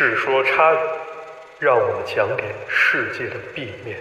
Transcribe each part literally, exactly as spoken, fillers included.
世说差语，让我们讲给世界的 B 面。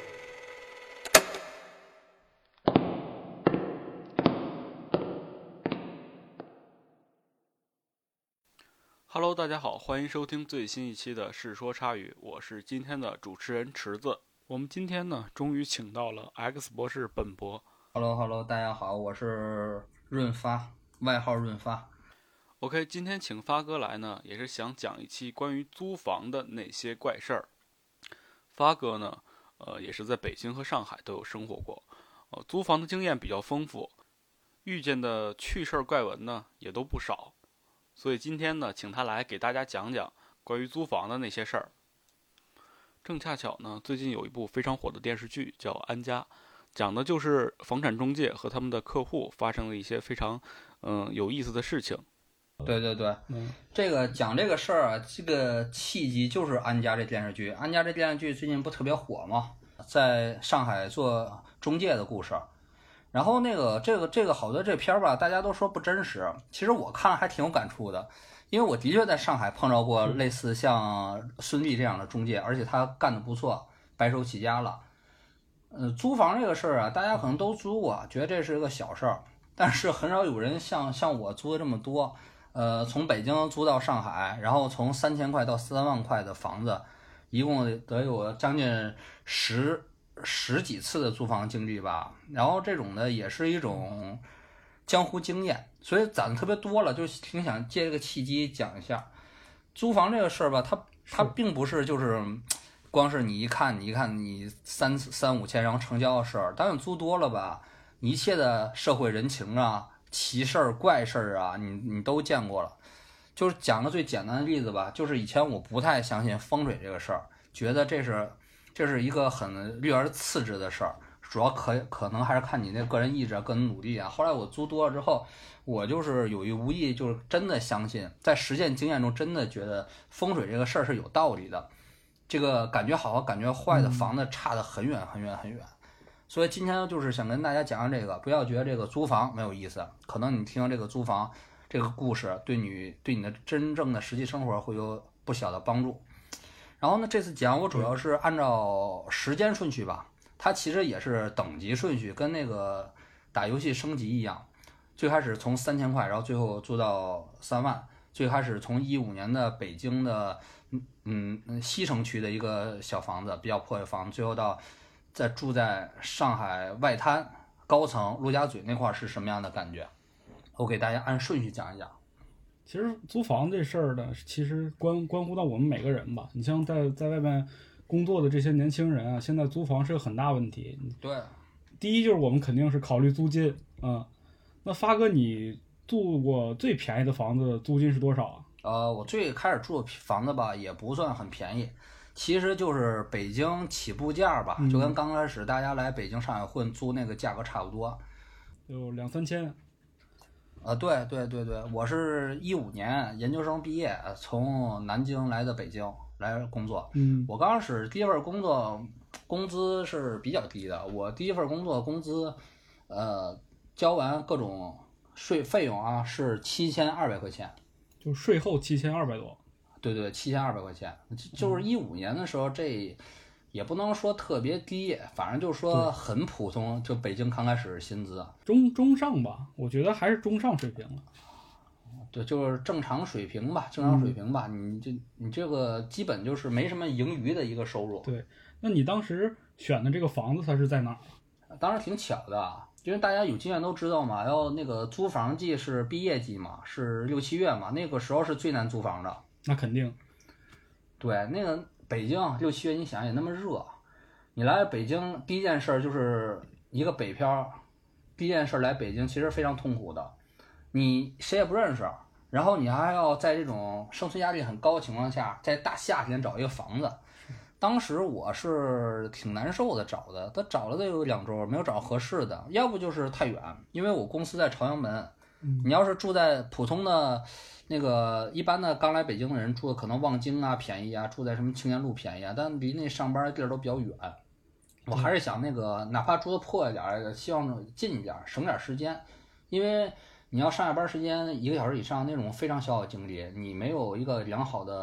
Hello， 大家好，欢迎收听最新一期的《世说差语》，我是今天的主持人池子。我们今天呢，终于请到了 X 博士本博。 Hello Hello， 大家好，我是润发，外号润发。 OK， 今天请发哥来呢，也是想讲一期关于租房的那些怪事儿。发哥呢，呃，也是在北京和上海都有生活过，呃，租房的经验比较丰富，遇见的趣事儿怪闻呢也都不少。所以今天呢，请他来给大家讲讲关于租房的那些事儿。正恰巧呢，最近有一部非常火的电视剧叫《安家》，讲的就是房产中介和他们的客户发生了一些非常嗯、呃、有意思的事情。 对对对，嗯，这个讲这个事儿啊，这个契机就是《安家》这电视剧。《安家》这电视剧最近不特别火吗？在上海做中介的故事。然后那个这个这个好多这片儿吧，大家都说不真实。其实我看还挺有感触的，因为我的确在上海碰到过类似像孙俪这样的中介，而且他干得不错，白手起家了。呃，租房这个事儿啊，大家可能都租过，觉得这是个小事儿，但是很少有人像像我租的这么多。呃，从北京租到上海，然后从三千块到三万块的房子，一共得有将近十十几次的租房经历吧。然后这种呢，也是一种江湖经验，所以攒的特别多了，就挺想借这个契机讲一下租房这个事儿吧。它它并不是就是光是你一看你一看你三三五千然后成交的事儿，当你租多了吧，你一切的社会人情啊。奇事儿怪事儿啊，你你都见过了。就是讲个最简单的例子吧，就是以前我不太相信风水这个事儿，觉得这是这是一个很略而次之的事儿，主要可可能还是看你那个人意志啊、个人努力啊。后来我租多了之后，我就是有意无意，就是真的相信，在实践经验中真的觉得风水这个事儿是有道理的。这个感觉好和感觉坏的房子差得很远很远很远。所以今天就是想跟大家讲讲这个，不要觉得这个租房没有意思，可能你听到这个租房这个故事，对你对你的真正的实际生活会有不小的帮助。然后呢，这次讲我主要是按照时间顺序吧，它其实也是等级顺序，跟那个打游戏升级一样。最开始从三千块，然后最后租到三万。最开始从一五年的北京的嗯嗯西城区的一个小房子，比较破的房子，最后到在住在上海外滩高层陆家嘴那块是什么样的感觉？我给大家按顺序讲一讲。 其实租房这事儿呢，其实关关乎到我们每个人吧。你像在在外面工作的这些年轻人啊，现在租房是个很大问题。 对， 第一就是我们肯定是考虑租金啊、嗯。那发哥，你住过最便宜的房子租金是多少啊？ 呃，我最开始住的房子吧，也不算很便宜。其实就是北京起步价吧，就跟刚开始大家来北京上海混租那个价格差不多， 有两三千。 呃，对对对对，我是一五年研究生毕业，从南京来的北京来工作。 嗯， 我刚开始第一份工作工资是比较低的，我第一份工作工资，呃，交完各种税费用啊是七千二百块钱， 就税后七千二百多。 对对，七千二百块钱，就是一五年的时候，这也不能说特别低，反正就是说很普通，就北京刚开始薪资， 中中上吧，我觉得还是中上水平了。 对，就是正常水平吧，正常水平吧，嗯、你这你这个基本就是没什么盈余的一个收入。 对，那你当时选的这个房子它是在哪儿？ 当时挺巧的，因为大家有经验都知道嘛，要那个租房季是毕业季嘛，是六七月嘛，那个时候是最难租房的。 那肯定， 对，那个北京六七月，你想也那么热，你来北京第一件事就是一个北漂，第一件事来北京其实非常痛苦的，你谁也不认识，然后你还要在这种生存压力很高的情况下，在大夏天找一个房子，当时我是挺难受的找的，他找了得有两周没有找合适的，要不就是太远，因为我公司在朝阳门，你要是住在普通的那个一般的刚来北京的人住的可能望京啊便宜啊，住在什么青年路便宜啊，但离那上班的地儿都比较远。我还是想那个哪怕住的破一点，希望近一点，省点时间。因为你要上下班时间一个小时以上，那种非常消耗精力，你没有一个良好的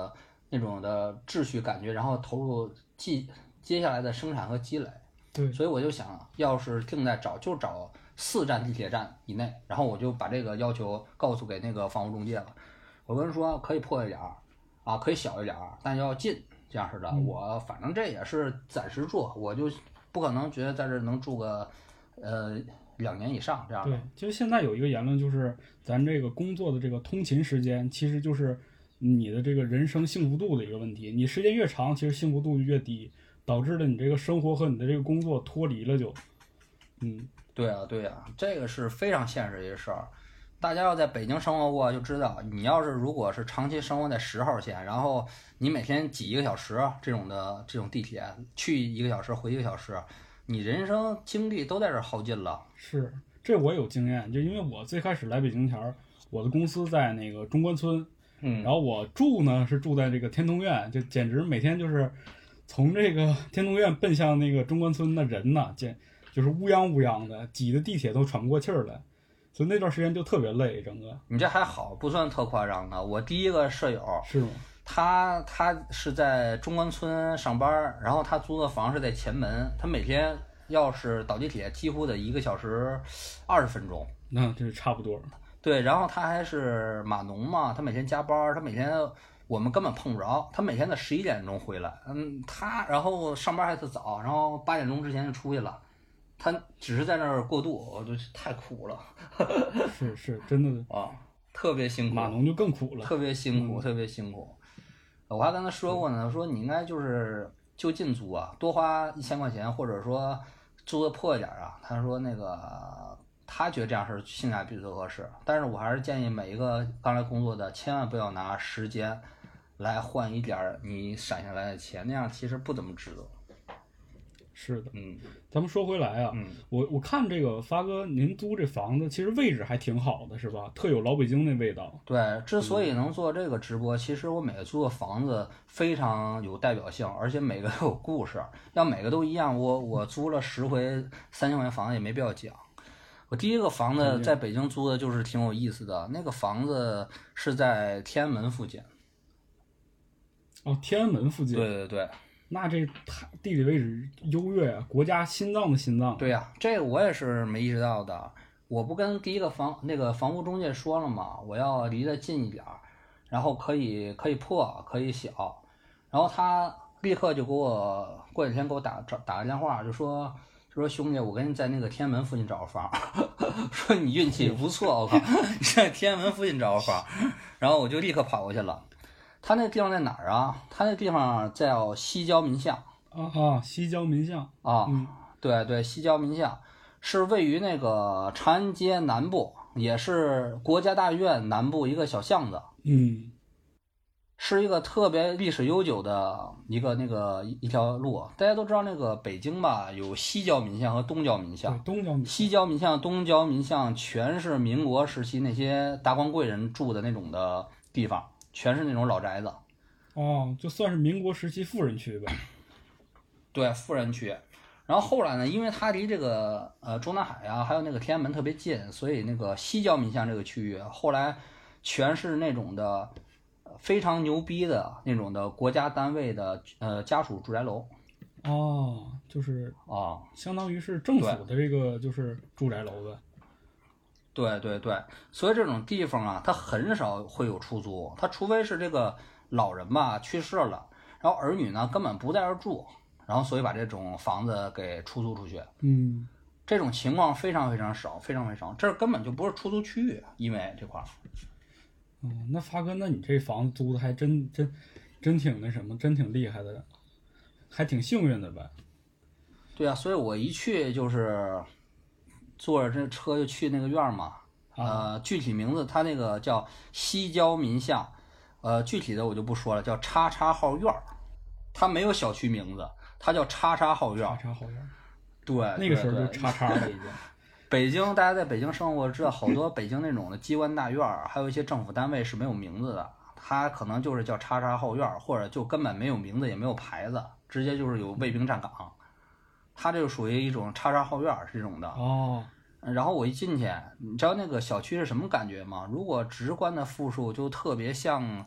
那种的秩序感觉，然后投入接接下来的生产和积累。 对， 所以我就想要是定在找就找四站地铁站以内，然后我就把这个要求告诉给那个房屋中介了。我跟人说可以破一点儿啊，可以小一点儿，但要近这样式的。 嗯、 我反正这也是暂时住，我就不可能觉得在这能住个呃两年以上这样的。 对，其实现在有一个言论就是，咱这个工作的这个通勤时间，其实就是你的这个人生幸福度的一个问题。你时间越长，其实幸福度就越低，导致了你这个生活和你的这个工作脱离了就，嗯， 对啊，对啊，这个是非常现实的一个事儿。大家要在北京生活过就知道，你要是如果是长期生活在十号线，然后你每天挤一个小时这种的这种地铁，去一个小时回一个小时，你人生精力都在这儿耗尽了。 是，这我有经验，就因为我最开始来北京前，我的公司在那个中关村， 嗯， 然后我住呢是住在这个天通苑，就简直每天就是从这个天通苑奔向那个中关村，那人呐，简就是乌泱乌泱的，挤的地铁都喘不过气儿来。所以那段时间就特别累，整个。 你这还好，不算特夸张的。我第一个舍友是吗？ 他他是在中关村上班，然后他租的房是在前门，他每天要是倒地铁，几乎得一个小时二十分钟。 那这差不多。 对，然后他还是码农嘛，他每天加班，他每天我们根本碰不着，他每天得十一点钟回来，嗯，他然后上班还特早，然后八点钟之前就出去了。他只是在那儿过渡，我就太苦了。 是是，真的啊，特别辛苦。 码农就更苦了， 特别辛苦， 嗯、 特别辛苦。我还跟他说过呢，说你应该就是就近租啊，多花一千块钱，或者说租的破一点啊。他说那个他觉得这样是性价比最合适，但是我还是建议每一个刚来工作的，千万不要拿时间来换一点你省下来的钱，那样其实不怎么值得。 是的， 嗯， 咱们说回来啊， 嗯、 我我看这个发哥您租这房子，其实位置还挺好的，是吧？特有老北京那味道。 对，之所以能做这个直播，嗯、其实我每个租的房子非常有代表性，而且每个都有故事。要每个都一样，我我租了十回三千块钱房子也没必要讲。我第一个房子在北京租的就是挺有意思的，那个房子是在天安门附近。 哦，天安门附近。 对对对。 那这地理位置优越啊，国家心脏的心脏。 对呀、啊，这个我也是没意识到的。我不跟第一个房那个房屋中介说了吗？我要离得近一点，然后可以可以破可以小，然后他立刻就给我过几天给我打打打个电话，就说就说兄弟，我给你在那个天安门附近找个房，说你运气不错，我靠，你在天安门附近找个房，然后我就立刻跑过去了。他那地方在哪儿啊？他那地方叫西郊民巷。 啊啊，西郊民巷啊， 嗯， 对对，西郊民巷是位于那个长安街南部，也是国家大院南部一个小巷子。 嗯， 是一个特别历史悠久的一个那个一条路。大家都知道那个北京吧，有西郊民巷和东郊民巷。 东郊民西郊民巷、东郊民巷全是民国时期那些达官贵人住的那种的地方。全是那种老宅子， 哦，就算是民国时期富人区呗。 对，富人区。然后后来呢，因为它离这个呃中南海啊，还有那个天安门特别近，所以那个西郊民巷这个区域后来全是那种的非常牛逼的那种的国家单位的呃家属住宅楼。 哦，就是啊， 相当于是政府的这个就是住宅楼呗。 对对对，所以这种地方啊，它很少会有出租，它除非是这个老人吧去世了，然后儿女呢根本不在这儿住，然后所以把这种房子给出租出去。 嗯， 这种情况非常非常少，非常非常少，这根本就不是出租区域，因为这块儿。 嗯，那发哥，那你这房子租的还真真真挺那什么，真挺厉害的，还挺幸运的呗。 对啊，所以我一去就是坐着这车就去那个院嘛，呃，具体名字它那个叫西郊民巷，呃，具体的我就不说了，叫叉叉号院儿，它没有小区名字，它叫叉叉号院儿。 叉叉号院儿。 对， 那个时候就叉叉了已经。 北京，大家在北京生活知道，好多北京那种的机关大院儿，还有一些政府单位是没有名字的，它可能就是叫叉叉号院儿，或者就根本没有名字也没有牌子，直接就是有卫兵站岗。它这就属于一种叉叉号院儿这种的哦。 然后我一进去，你知道那个小区是什么感觉吗？如果直观的复述，就特别像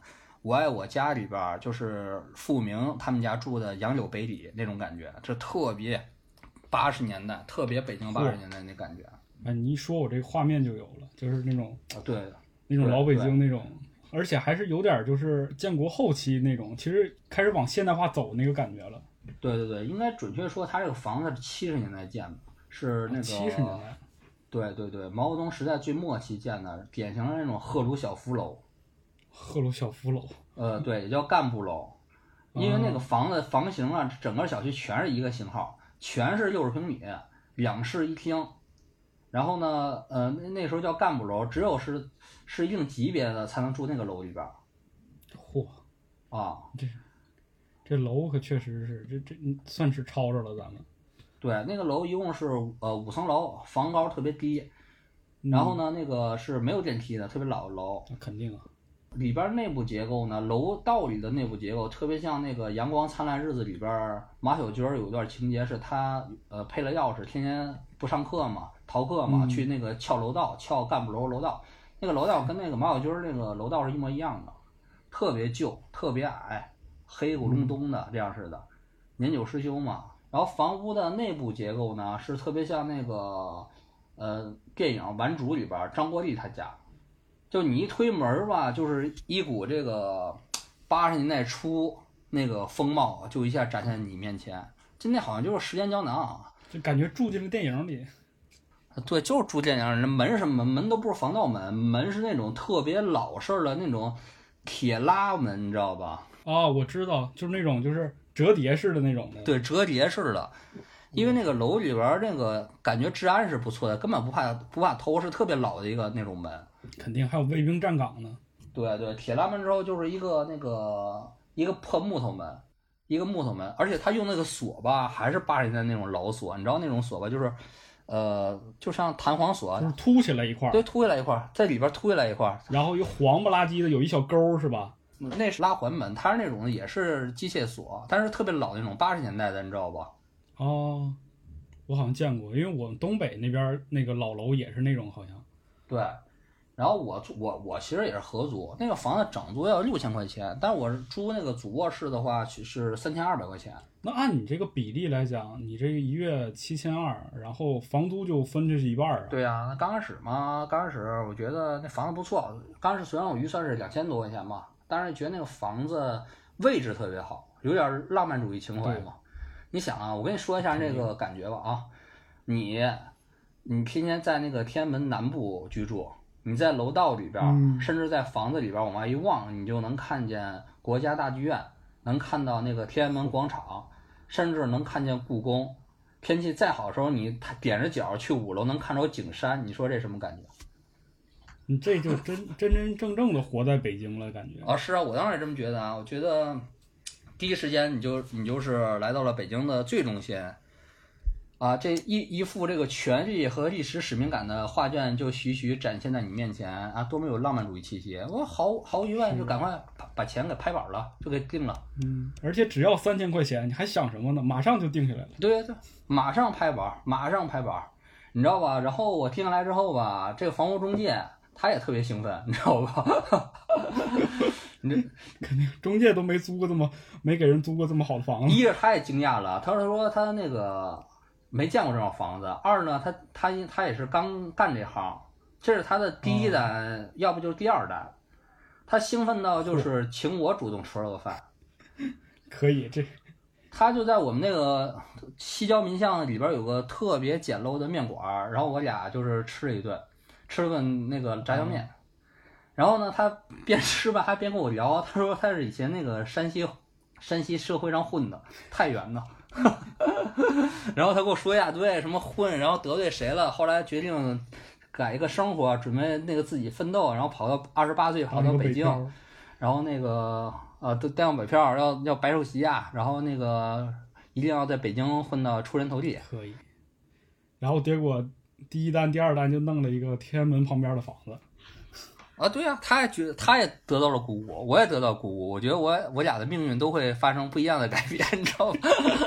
我爱我家里边就是傅明他们家住的杨柳北里那种感觉，这特别八十年代，特别北京八十年代那感觉。 哎，你一说我这个画面就有了，就是那种对， 那种老北京那种，而且还是有点就是建国后期那种，其实开始往现代化走那个感觉了。 对对对，应该准确说，他这个房子是七十年代建的，是那个七十年代。 对对对，毛泽东时代最末期建的，典型的那种赫鲁晓夫楼。 赫鲁晓夫楼。 呃，对，也叫干部楼，因为那个房子房型啊，整个小区全是一个型号，全是六十平米，两室一厅。然后呢，呃，那那时候叫干部楼，只有是是一定级别的才能住那个楼里边。 嚯！ 啊， 这这楼可确实是这这算是超着了咱们。 对，那个楼一共是呃五层楼，房高特别低，然后呢，那个是没有电梯的，特别老的楼。 那肯定啊。 里边内部结构呢，楼道里的内部结构特别像那个《阳光灿烂日子》里边马小军有一段情节是他呃配了钥匙，天天不上课嘛，逃课嘛， 嗯、 去那个撬楼道，撬干部楼楼道。那个楼道跟那个马小军那个楼道是一模一样的，特别旧，特别矮，黑咕隆咚的这样似的，年久失修嘛。然后房屋的内部结构呢，是特别像那个呃电影《顽主》里边张国立他家。就你一推门吧，就是一股这个八十年代初那个风貌，就一下展现你面前。就那好像就是时间胶囊， 就感觉住进了电影里。 对，就是住电影。人门是门，门都不是防盗门，门是那种特别老式的那种铁拉门，你知道吧？ 啊，我知道，就是那种就是折叠式的那种的。 对，折叠式的。因为那个楼里边那个感觉治安是不错的，根本不怕不怕偷，是特别老的一个那种门。 肯定还有卫兵站岗呢。 对对，铁拉门之后就是一个那个一个破木头门，一个木头门，而且他用那个锁吧，还是八十年代那种老锁，你知道那种锁吧，就是呃，就像弹簧锁， 就是凸起来一块， 对，凸起来一块，在里边凸起来一块， 然后一黄不拉几的有一小钩是吧？ 那是拉环门，它是那种也是机械锁，但是特别老那种八十年代的，你知道吧？ 哦，我好像见过，因为我们东北那边那个老楼也是那种好像。 对。然后我我我其实也是合租，那个房子整租要六千块钱，但是我是租那个主卧室的话是三千二百块钱。 那按你这个比例来讲，你这一月七千二，然后房租就分这是一半啊？ 对啊，那刚开始嘛，刚开始我觉得那房子不错，刚开始虽然我预算是两千多块钱嘛，但是觉得那个房子位置特别好，有点浪漫主义情怀嘛。你想啊，我跟你说一下这个感觉吧啊，你你天天在那个天安门南部居住。你在楼道里边， 嗯、 甚至在房子里边往外一望，你就能看见国家大剧院，能看到那个天安门广场，甚至能看见故宫。天气再好的时候，你踮着脚去五楼能看着景山，你说这什么感觉？ 你这就真真真正正的活在北京了，感觉。 啊，是啊，我当然也这么觉得啊。我觉得第一时间你就你就是来到了北京的最中心。啊，这一一幅这个权力和历史使命感的画卷就徐徐展现在你面前啊，多么有浪漫主义气息！我毫毫无疑问就赶快把把钱给拍板了，就给定了。 嗯，而且只要三千块钱，你还想什么呢？马上就定下来了。 对对，马上拍板，马上拍板，你知道吧？然后我定下来之后吧，这个房屋中介他也特别兴奋，你知道吧？你这肯定中介都没租过这么没给人租过这么好的房子。 一是他也惊讶了，他说他那个。没见过这种房子。二呢，他他他也是刚干这行，这是他的第一单，哦、要不就是第二单。他兴奋到就是请我主动吃了个饭。 可以，这他就在我们那个西郊民巷里边有个特别简陋的面馆，然后我俩就是吃了一顿，吃了顿那个炸酱面。嗯、然后呢，他边吃吧还边跟我聊，他说他是以前那个山西山西社会上混的，太原的。然后他跟我说一大堆什么混，然后得罪谁了，后来决定改一个生活，准备那个自己奋斗，然后跑到二十八岁跑到北京，然后那个呃带上北漂，要要白手起家，然后那个一定要在北京混到出人头地。 可以。然后结果第一单、第二单就弄了一个天安门旁边的房子。 啊，对啊，他也觉得，他也得到了鼓舞，我也得到鼓舞。我觉得我我俩的命运都会发生不一样的改变，你知道吗？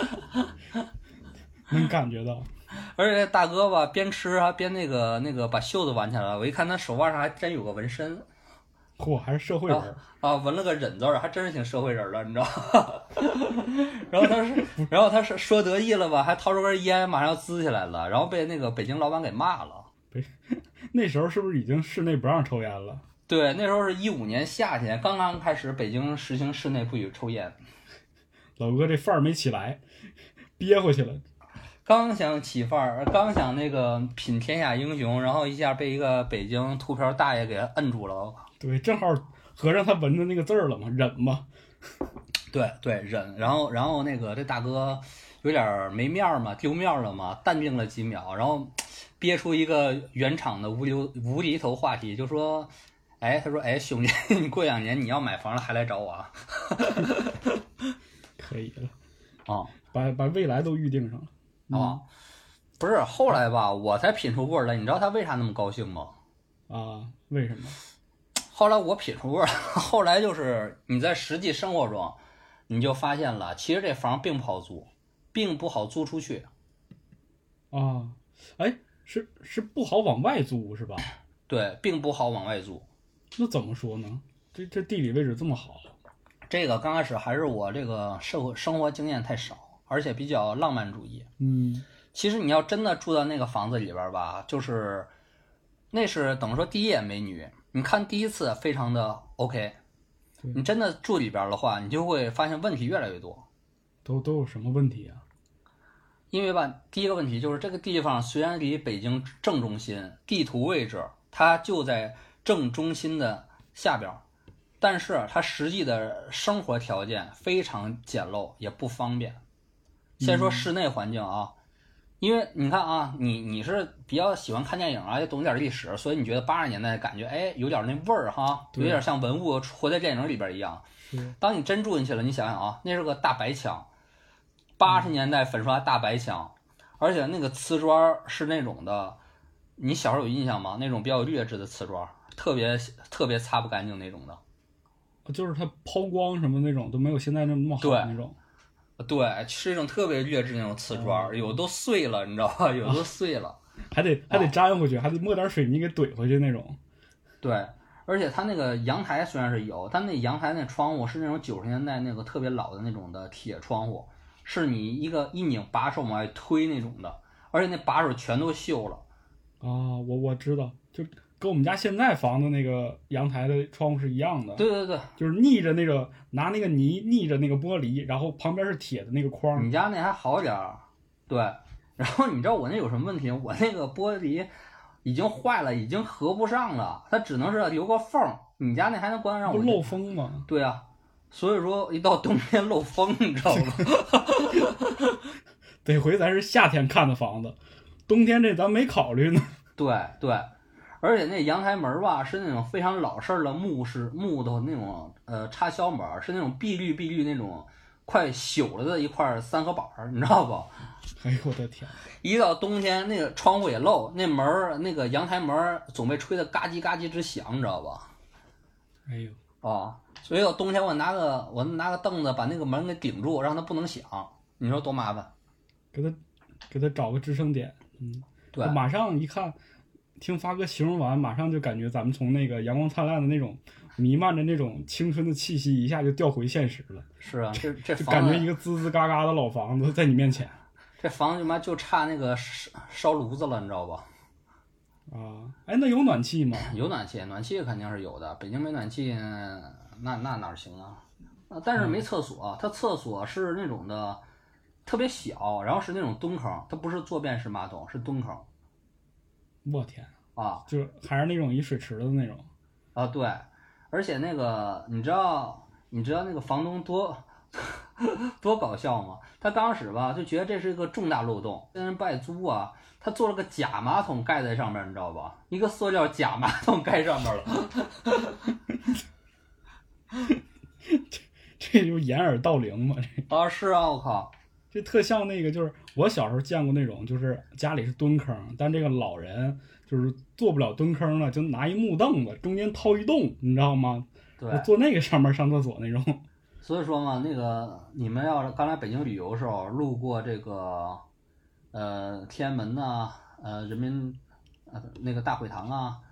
能感觉到。 而且大哥吧，边吃啊边那个那个把袖子挽起来了。我一看他手腕上还真有个纹身， 嚯，还是社会人啊啊，纹了个忍字儿，还真是挺社会人的，你知道吗？然后他是，然后他是说得意了吧，还掏出根烟，马上要滋起来了，然后被那个北京老板给骂了。 那时候是不是已经室内不让抽烟了？ 对，那时候是一五年夏天，刚刚开始北京实行室内不许抽烟。 老哥这范儿没起来，憋回去了。 刚想起范儿，刚想那个品天下英雄，然后一下被一个北京秃瓢大爷给摁住了。 对，正好合上他纹的那个字儿了嘛，忍嘛。 对对，忍。然后然后那个这大哥有点没面儿嘛，丢面儿了嘛，淡定了几秒，然后憋出一个原厂的无厘无厘头话题，就说。哎，他说：“哎，兄弟，你过两年你要买房了，还来找我啊？” 可以了， 啊、哦， 把把未来都预定上了。 啊、哦，不是，后来吧，我才品出味儿来。你知道他为啥那么高兴吗？ 啊，为什么？ 后来我品出味儿，后来就是你在实际生活中，你就发现了，其实这房并不好租，并不好租出去。 啊，哎，是是不好往外租是吧？ 对，并不好往外租。 那怎么说呢？这这地理位置这么好， 这个刚开始还是我这个社会生活经验太少，而且比较浪漫主义。 嗯， 其实你要真的住到那个房子里边吧，就是那是等于说第一眼美女，你看第一次非常的 OK， 你真的住里边的话，你就会发现问题越来越多。 都都有什么问题啊？ 因为吧，第一个问题就是这个地方虽然离北京正中心，地图位置它就在正中心的下边，但是它实际的生活条件非常简陋，也不方便。先说室内环境啊，嗯、因为你看啊，你你是比较喜欢看电影啊，也懂点历史，所以你觉得八十年代的感觉，哎，有点那味儿哈，有点像文物活在电影里边一样。当你真住进去了，你想想啊，那是个大白墙，八十年代粉刷大白墙，而且那个瓷砖是那种的。你小时候有印象吗？那种比较劣质的瓷砖，特别特别擦不干净那种的， 就是它抛光什么那种都没有现在那么好那种。 对，是一种特别劣质那种瓷砖，有都碎了，你知道吧？有都碎了， 还得还得粘回去，还得抹点水泥给怼回去那种。 对，而且它那个阳台虽然是有，但那阳台那窗户是那种九十年代那个特别老的那种的铁窗户，是你一个一拧把手往外推那种的，而且那把手全都锈了。 啊，我我知道，就跟我们家现在房子那个阳台的窗户是一样的。 对对对， 就是逆着那个拿那个泥逆着那个玻璃，然后旁边是铁的那个框。 你家那还好点儿，对。然后你知道我那有什么问题？我那个玻璃已经坏了，已经合不上了，它只能是留个缝。你家那还能关上？ 不漏风吗？ 对啊，所以说一到冬天漏风，你知道吗？ 得回咱是夏天看的房子。冬天这咱没考虑呢。 对对，而且那阳台门吧是那种非常老式的木式木头那种呃插销门，是那种碧绿碧绿那种快朽了的一块三合板，你知道不？ 哎呦我的天！ 一到冬天那个窗户也漏，那门那个阳台门总被吹得嘎叽嘎叽直响，你知道吧？ 哎呦啊！所以到冬天我拿个我拿个凳子把那个门给顶住，让它不能响，你说多麻烦？ 给他给他找个支撑点。嗯， 对， 马上一看，听发哥形容完，马上就感觉咱们从那个阳光灿烂的那种弥漫着那种青春的气息，一下就掉回现实了。 是啊，这这就感觉一个滋滋嘎嘎的老房子在你面前。 这房子嘛就差那个烧烧炉子了，你知道吧？ 啊，哎，那有暖气吗？ 有暖气，暖气肯定是有的。北京没暖气，那那哪行啊？但是没厕所，它厕所是那种的。特别小，然后是那种蹲坑，它不是坐便式马桶，是蹲坑。 我天啊！ 就还是那种一水池的那种。 啊，对，而且那个你知道你知道那个房东多多搞笑吗？他刚开始吧就觉得这是一个重大漏洞，跟人不爱租啊，他做了个假马桶盖在上面，你知道吧？一个塑料假马桶盖上面了。 这这就掩耳盗铃嘛？这啊是啊，我靠！ 这特像那个，就是我小时候见过那种，就是家里是蹲坑，但这个老人就是做不了蹲坑了，就拿一木凳子中间掏一洞，你知道吗？ 对， 坐那个上面上厕所那种。 所以说嘛，那个你们要是刚来北京旅游的时候，路过这个呃天安门呐、啊，呃人民呃那个大会堂啊，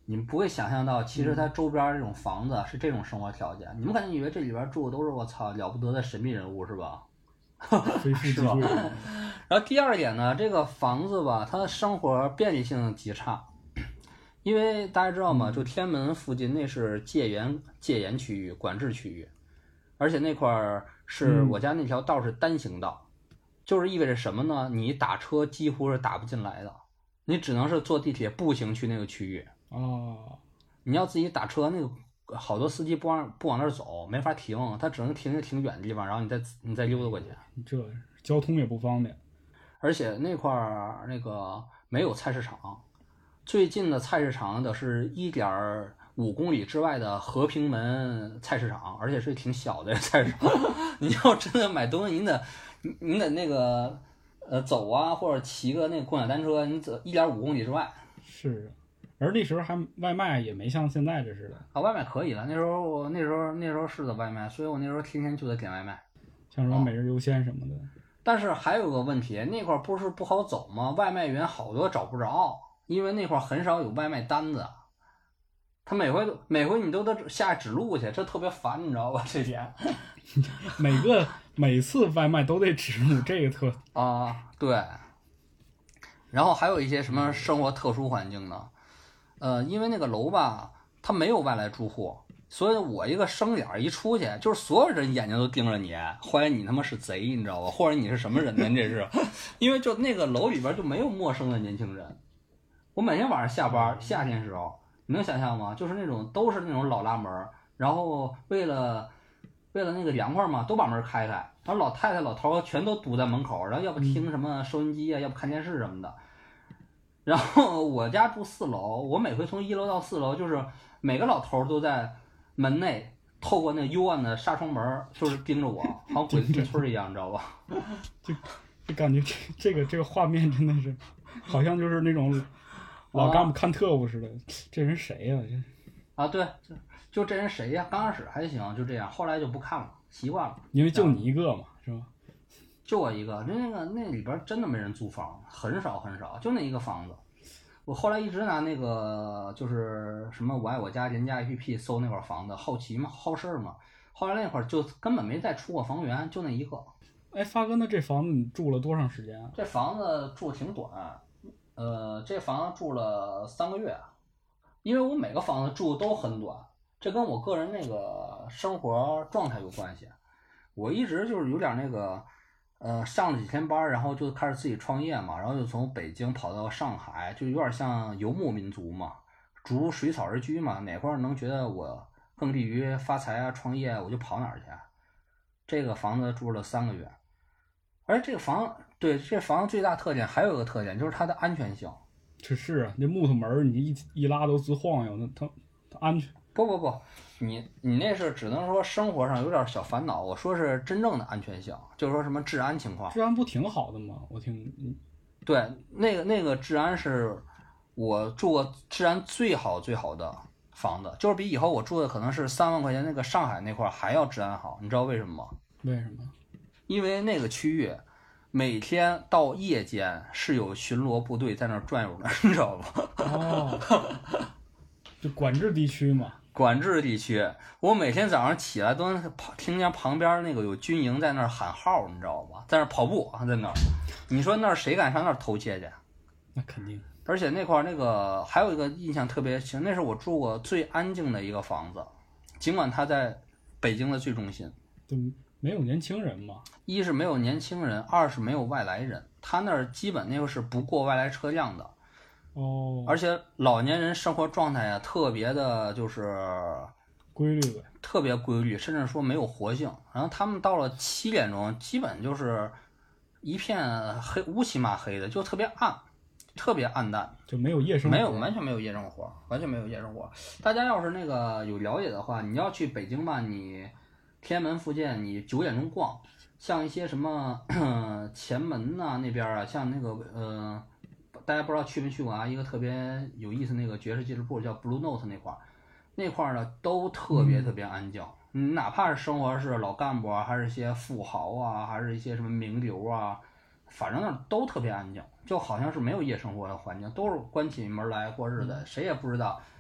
你们不会想象到，其实它周边这种房子是这种生活条件。你们可能以为这里边住的都是我操了不得的神秘人物，是吧？是吧？然后第二点呢，这个房子吧，它的生活便利性极差，因为大家知道吗？就天安门附近那是戒严戒严区域、管制区域，而且那块儿是我家那条道是单行道，嗯、就是意味着什么呢？你打车几乎是打不进来的，你只能是坐地铁步行去那个区域。 哦， 你要自己打车，那个好多司机不往不往那儿走，没法停，他只能停在挺远的地方，然后你再你再溜达过去。 这交通也不方便， 而且那块儿那个没有菜市场，最近的菜市场的是一点五公里之外的和平门菜市场，而且是挺小的菜市场。你要真的买东西，你得你得那个呃走啊，或者骑个那个共享单车，你走一点五公里之外。 是。而那时候还外卖也没像现在这似的啊，外卖可以了。那时候我那时候那时候是的外卖，所以我那时候天天就得点外卖， 像什么每日优鲜什么的。 哦、但是还有个问题，那块不是不好走吗？外卖员好多找不着，因为那块很少有外卖单子。他每回都每回你都得下指路去，这特别烦，你知道吧？这点。 每个每次外卖都得指路，这个特啊对。然后还有一些什么生活特殊环境呢？呃，因为那个楼吧，它没有外来住户，所以我一个生脸一出去，就是所有人眼睛都盯着你，怀疑你他妈是贼，你知道吧？或者你是什么人呢？这是，因为就那个楼里边就没有陌生的年轻人。我每天晚上下班，夏天时候，你能想象吗？就是那种都是那种老拉门，然后为了为了那个凉快嘛，都把门开开，然后老太太老头全都堵在门口，然后要不听什么收音机啊，要不看电视什么的。然后我家住四楼，我每回从一楼到四楼，就是每个老头都在门内透过那幽暗的纱窗门，就是盯着我，好像鬼子进村一样，你知道吧？ 就就感觉这这个这个画面真的是，好像就是那种老干部看特务似的。啊、这人谁呀、啊？ 啊，对，就这人谁呀？刚开始还行，就这样，后来就不看了，习惯了。 因为就你一个嘛，是吧？ 就我一个，那个那里边真的没人租房，很少很少，就那一个房子。我后来一直拿那个就是什么我爱我家廉价 A P P 搜那块房子，好奇嘛，好事嘛。后来那会儿就根本没再出过房源，就那一个。 哎，发哥，那这房子你住了多长时间啊？ 这房子住挺短，呃，这房子住了三个月，因为我每个房子住都很短，这跟我个人那个生活状态有关系。我一直就是有点那个。呃，上了几天班，然后就开始自己创业嘛，然后就从北京跑到上海，就有点像游牧民族嘛，逐水草而居嘛，哪块能觉得我更利于发财啊、创业，我就跑哪儿去。这个房子住了三个月，而这个房，对，这房子最大特点还有一个特点，就是它的安全性。 这是啊，那木头门你一一拉都直晃悠，那它它安全。 不不不，你你那是只能说生活上有点小烦恼，我说是真正的安全性，就是说什么治安情况。 治安不挺好的吗？我听。 对，那个那个治安是我住过治安最好最好的房子，就是比以后我住的可能是三万块钱那个上海那块还要治安好。你知道为什么吗？ 为什么？ 因为那个区域每天到夜间是有巡逻部队在那儿转悠的，你知道吧？ 哦，就管制地区嘛。 管制地区，我每天早上起来都能听见旁边那个有军营在那儿喊号，你知道吧？在那儿跑步，在那儿，你说那儿谁敢上那儿偷窃去？ 那肯定。 而且那块儿那个还有一个印象特别深，那是我住过最安静的一个房子，尽管它在北京的最中心。 就没有年轻人嘛？ 一是没有年轻人，二是没有外来人，他那儿基本那个是不过外来车辆的。 哦， 而且老年人生活状态啊，特别的就是规律呗， 特别规律，甚至说没有活性。然后他们到了七点钟，基本就是一片黑，乌漆嘛黑的，就特别暗，特别暗淡， 就没有夜生活， 没有完全没有夜生活，完全没有夜生活。大家要是那个有了解的话，你要去北京吧，你天安门附近，你九点钟逛，像一些什么前门呐、啊、那边啊，像那个呃。大家不知道去没去过啊？一个特别有意思那个爵士俱乐部叫 Blue Note 那块儿，那块儿呢都特别特别安静。嗯，哪怕是生活是老干部啊，还是一些富豪啊，还是一些什么名流啊，反正那都特别安静，就好像是没有夜生活的环境，都是关起门来过日子，谁也不知道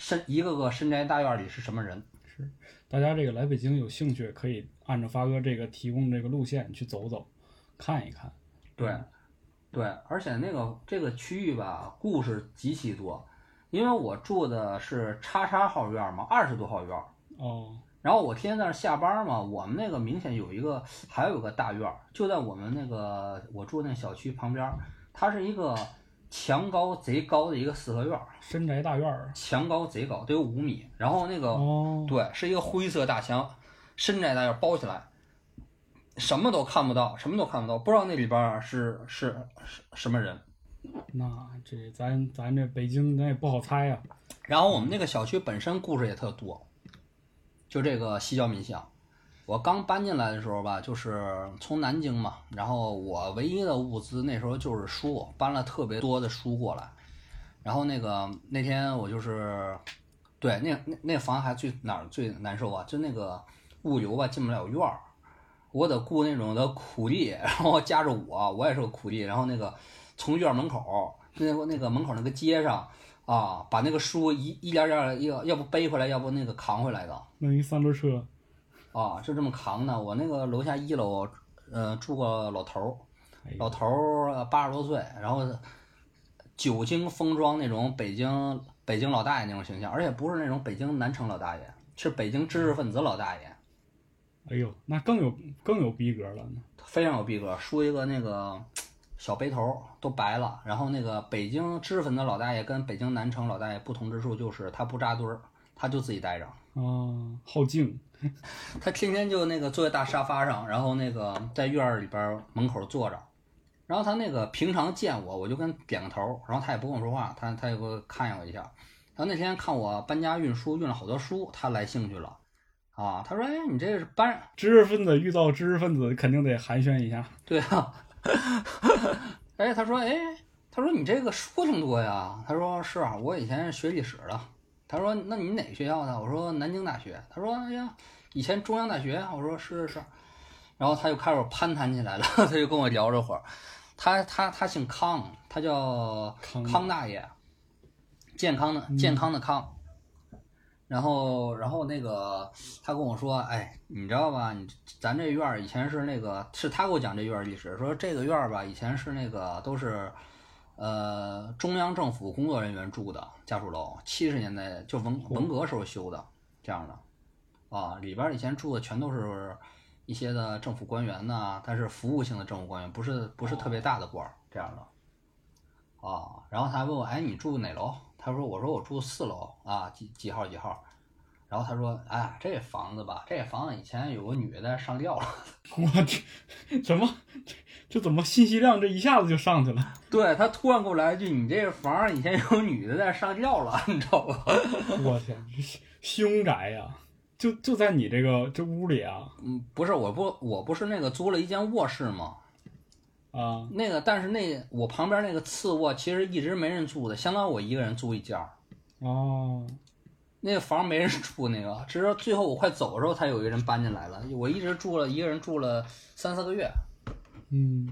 深一个个深宅大院里是什么人。 是，大家这个来北京有兴趣，可以按照发哥这个提供这个路线去走走，看一看。 对，对，而且那个这个区域吧，故事极其多，因为我住的是叉叉号院嘛，二十多号院。 哦。 然后我天天在那下班嘛，我们那个明显有一个，还有个大院，就在我们那个我住那小区旁边，它是一个墙高贼高的一个四合院， 深宅大院， 墙高贼高，得有五米。然后那个、 哦、 对，是一个灰色大墙，深宅大院包起来，什么都看不到，什么都看不到，不知道那里边是是是什么人。 那这咱咱这北京咱也不好猜呀、啊。 然后我们那个小区本身故事也特多。就这个西郊民巷，我刚搬进来的时候吧，就是从南京嘛，然后我唯一的物资那时候就是书，搬了特别多的书过来。然后那个那天我就是，对，那那那房还最哪儿最难受啊？就那个物流吧进不了院儿，我得雇那种的苦力，然后夹着我，我也是个苦力，然后那个从院门口那个那个门口那个街上。啊，把那个书一一点点要要不背回来，要不那个扛回来的。 弄一三轮车。 啊，就这么扛的。我那个楼下一楼，呃，住个老头儿，老头儿八十多岁，然后久经风霜那种北京北京老大爷那种形象，而且不是那种北京南城老大爷，是北京知识分子老大爷。 哎呦，那更有更有逼格了呢。 非常有逼格，梳一个那个。小背头都白了，然后那个北京知识分子老大爷跟北京南城老大爷不同之处就是他不扎堆儿，他就自己待着。 哦，好静。 他天天就那个坐在大沙发上，然后那个在院里边门口坐着，然后他那个平常见我，我就跟点个头，然后他也不跟我说话，他他也给我看我一下。然后那天看我搬家运书运了好多书，他来兴趣了，啊，他说：“哎，你这是搬知识分子遇到知识分子肯定得寒暄一下。” 对啊。哎，他说，哎，他说你这个书挺多呀。他说是啊，我以前是学历史的。他说，那你哪个学校的？我说南京大学。他说，哎呀，以前中央大学。我说是是是。然后他就开始攀谈起来了，他就跟我聊这会儿。他他他姓康，他叫康康大爷，健康的健康的康。然后，然后那个他跟我说，哎，你知道吧？你咱这院儿以前是那个，是他给我讲这院儿历史，说这个院儿吧，以前是那个都是，呃，中央政府工作人员住的家属楼，七十年代就文文革时候修的这样的，啊，里边以前住的全都是一些的政府官员呐，但是服务性的政府官员，不是不是特别大的官儿这样的，啊，然后他问我，哎，你住哪楼？他说：“我说我住四楼啊，几几号几号。”然后他说：“哎，这房子吧，这房子以前有个女的上吊了。” 我去，什么？这这怎么信息量这一下子就上去了？ 对，他突然给我来一句：“你这房以前有女的在上吊了，你知道吧？” 我天，这凶宅呀、啊！就就在你这个这屋里啊？ 嗯，不是，我不我不是那个租了一间卧室吗？ 啊， 那个，但是那我旁边那个次卧其实一直没人住的，相当于我一个人租一间。 哦， 那个房没人住，那个直到最后我快走的时候才有一个人搬进来了。我一直住了一个人住了三四个月。 嗯。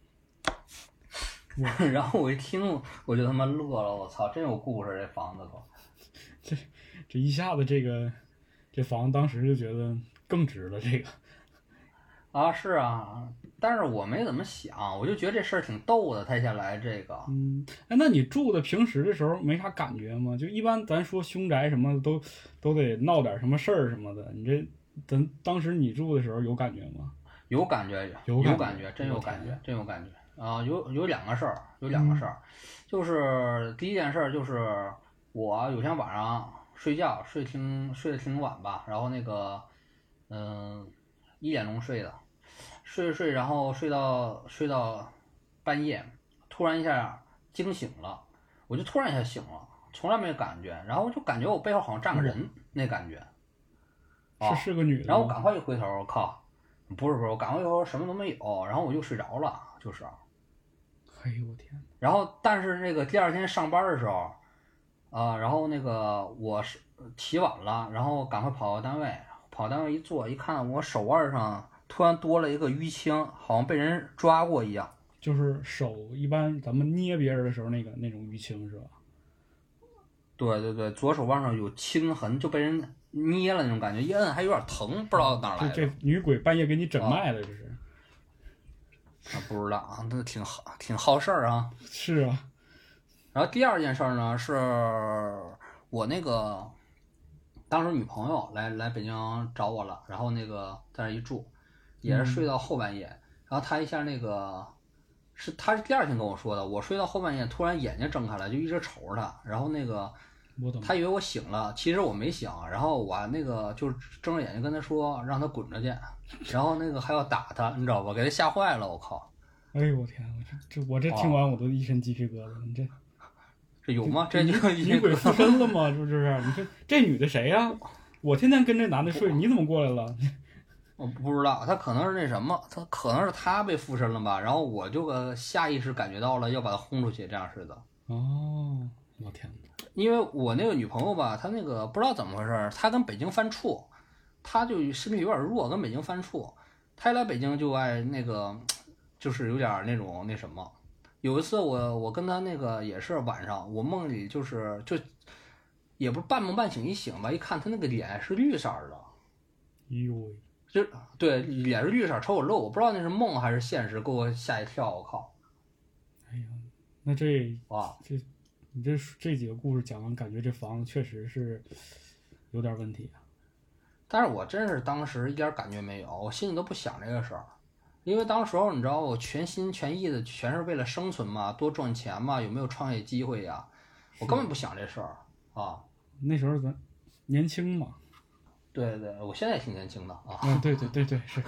然后我一听，我就他妈乐了，我操，真有故事这房子都。 这这一下子这个这房当时就觉得更值了这个。 啊，是啊。但是我没怎么想，我就觉得这事儿挺逗的，他先来这个。 嗯，哎，那你住的平时的时候没啥感觉吗？就一般咱说凶宅什么的都都得闹点什么事儿什么的，你这咱当时你住的时候有感觉吗？ 有感觉， 有有感觉，真有感觉，真有感觉啊！有有两个事儿，有两个事儿，嗯、就是第一件事儿就是我有天晚上睡觉睡挺睡得挺晚吧，然后那个嗯一点钟睡的。睡睡，然后睡到睡到半夜，突然一下惊醒了，我就突然一下醒了，从来没有感觉，然后我就感觉我背后好像站个人，嗯、那感觉， 啊，是是个女的， 然后我赶快一回头，我靠，不是不是，我赶快一回头什么都没有，然后我就睡着了，就是， 哎呦我天！ 然后但是那个第二天上班的时候，啊、呃，然后那个我是起晚了，然后赶快跑到单位，跑单位一坐一看，我手腕上。突然多了一个淤青，好像被人抓过一样。 就是手一般咱们捏别人的时候那个那种淤青是吧？ 对对对，左手腕上有青痕，就被人捏了那种感觉，一摁还有点疼，不知道哪来的。 这这女鬼半夜给你诊脉了，这是。 啊，不知道啊，这挺好，挺好事儿啊。 是啊。 然后第二件事儿呢，是我那个当时女朋友来来北京找我了，然后那个在那一住，也是睡到后半夜，嗯、然后她一下那个是她是第二天跟我说的，我睡到后半夜突然眼睛睁开了，就一直瞅着她，然后那个她以为我醒了，其实我没醒，然后我那个就睁着眼睛跟她说让她滚着去，然后那个还要打她，你知道吧？给她吓坏了，我靠！ 哎呦我天，我这这我这听完我都一身鸡皮疙瘩，你这。 这有吗？这女女鬼附身了吗？是不是？你说这女的谁呀、啊？我天天跟这男的睡，你怎么过来了？ 我不知道，他可能是那什么，他可能是他被附身了吧？然后我就个下意识感觉到了要把他轰出去，这样似的。 哦，我天哪！ 因为我那个女朋友吧，她那个不知道怎么回事，她跟北京犯怵，她就身体有点弱，跟北京犯怵。她一来北京就爱那个，就是有点那种那什么。有一次我我跟他那个也是晚上，我梦里就是就也不是半梦半醒，一醒吧，一看他那个脸是绿色的， 哎呦喂， 就对，脸是绿色，瞅我露，我不知道那是梦还是现实，给我吓一跳，我靠！ 哎呀，那这哇， 这你这这几个故事讲完，感觉这房子确实是有点问题啊。 但是我真是当时一点感觉没有，我心里都不想这个事儿。因为当时候你知道我全心全意的全是为了生存嘛，多赚钱嘛，有没有创业机会呀？我根本不想这事儿啊。 那时候咱年轻嘛。 对对，我现在也挺年轻的啊。 嗯，对对对对是。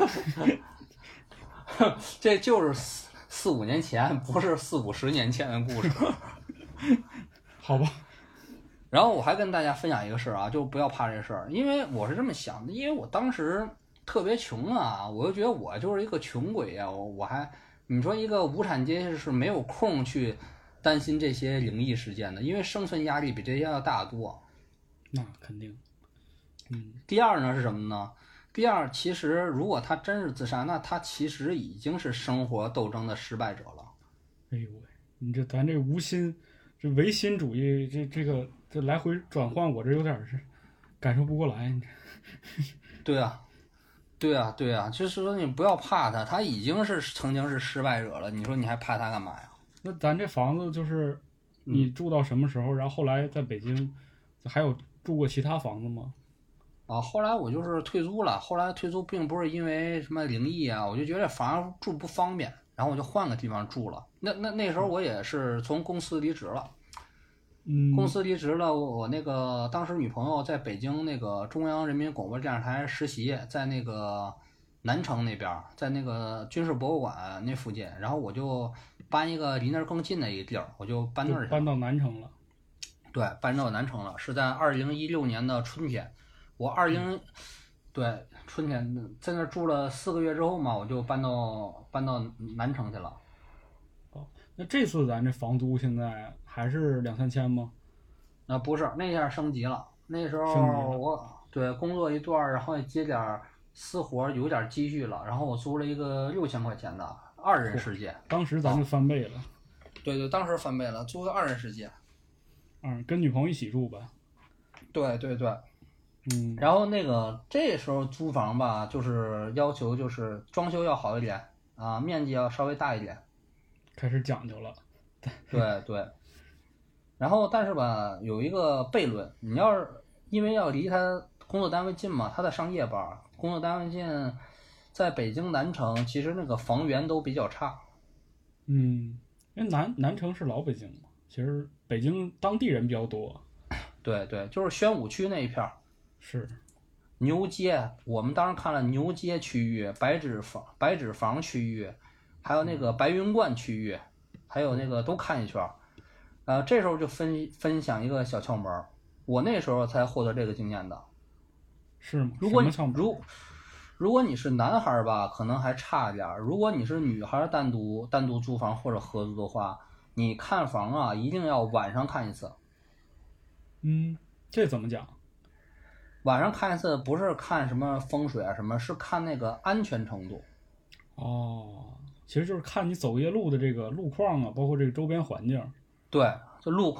这就是四四五年前，不是四五十年前的故事。 好吧。 然后我还跟大家分享一个事儿啊，就不要怕这事儿，因为我是这么想的，因为我当时。特别穷啊，我就觉得我就是一个穷鬼呀、啊，我我还你说一个无产阶级是没有空去担心这些灵异事件的，因为生存压力比这些要大得多。 那肯定。嗯。 第二呢是什么呢？第二，其实如果他真是自杀，那他其实已经是生活斗争的失败者了。 哎呦喂，你这咱这无心，这唯心主义，这这个这来回转换，我这有点是感受不过来。 对啊。对啊，对啊，就是说你不要怕他，他已经是曾经是失败者了，你说你还怕他干嘛呀？ 那咱这房子就是你住到什么时候？嗯、然后后来在北京还有住过其他房子吗？ 啊，后来我就是退租了。后来退租并不是因为什么灵异啊，我就觉得房住不方便，然后我就换个地方住了。那那那时候我也是从公司离职了。 嗯， 公司离职了，我我那个当时女朋友在北京那个中央人民广播电视台实习，在那个南城那边，在那个军事博物馆那附近，然后我就搬一个离那儿更近的一个地儿，我就搬那儿去了。 搬到南城了。 对，搬到南城了，是在二零一六年的春天。我二零、嗯、对春天在那儿住了四个月之后嘛，我就搬到搬到南城去了。 哦，那这次咱这房租现在还是两三千吗？ 啊，不是，那下升级了。那时候我对工作一段，然后也接点私活，有点积蓄了，然后我租了一个六千块钱的二人世界。 当时咱就翻倍了。 啊、对对，当时翻倍了，租个二人世界。 嗯，跟女朋友一起住吧。 对对对。 嗯。 然后那个这时候租房吧，就是要求就是装修要好一点啊，面积要稍微大一点。 开始讲究了。 对对。然后但是吧，有一个悖论，你要是因为要离他工作单位近嘛，他在上夜班，工作单位近，在北京南城，其实那个房源都比较差。 嗯，因为南南城是老北京嘛，其实北京当地人比较多。 对对，就是宣武区那一片。 是。 牛街，我们当时看了牛街区域、白纸坊、白纸坊区域，还有那个白云观区域，还有那个都看一圈。呃，这时候就分分享一个小窍门，我那时候才获得这个经验的。 是吗？ 如果你什么窍门？ 如如果你是男孩吧，可能还差点；如果你是女孩，单独单独租房或者合租的话，你看房啊，一定要晚上看一次。 嗯，这怎么讲？ 晚上看一次不是看什么风水啊什么，是看那个安全程度。 哦，其实就是看你走夜路的这个路况啊，包括这个周边环境。 对，就路况，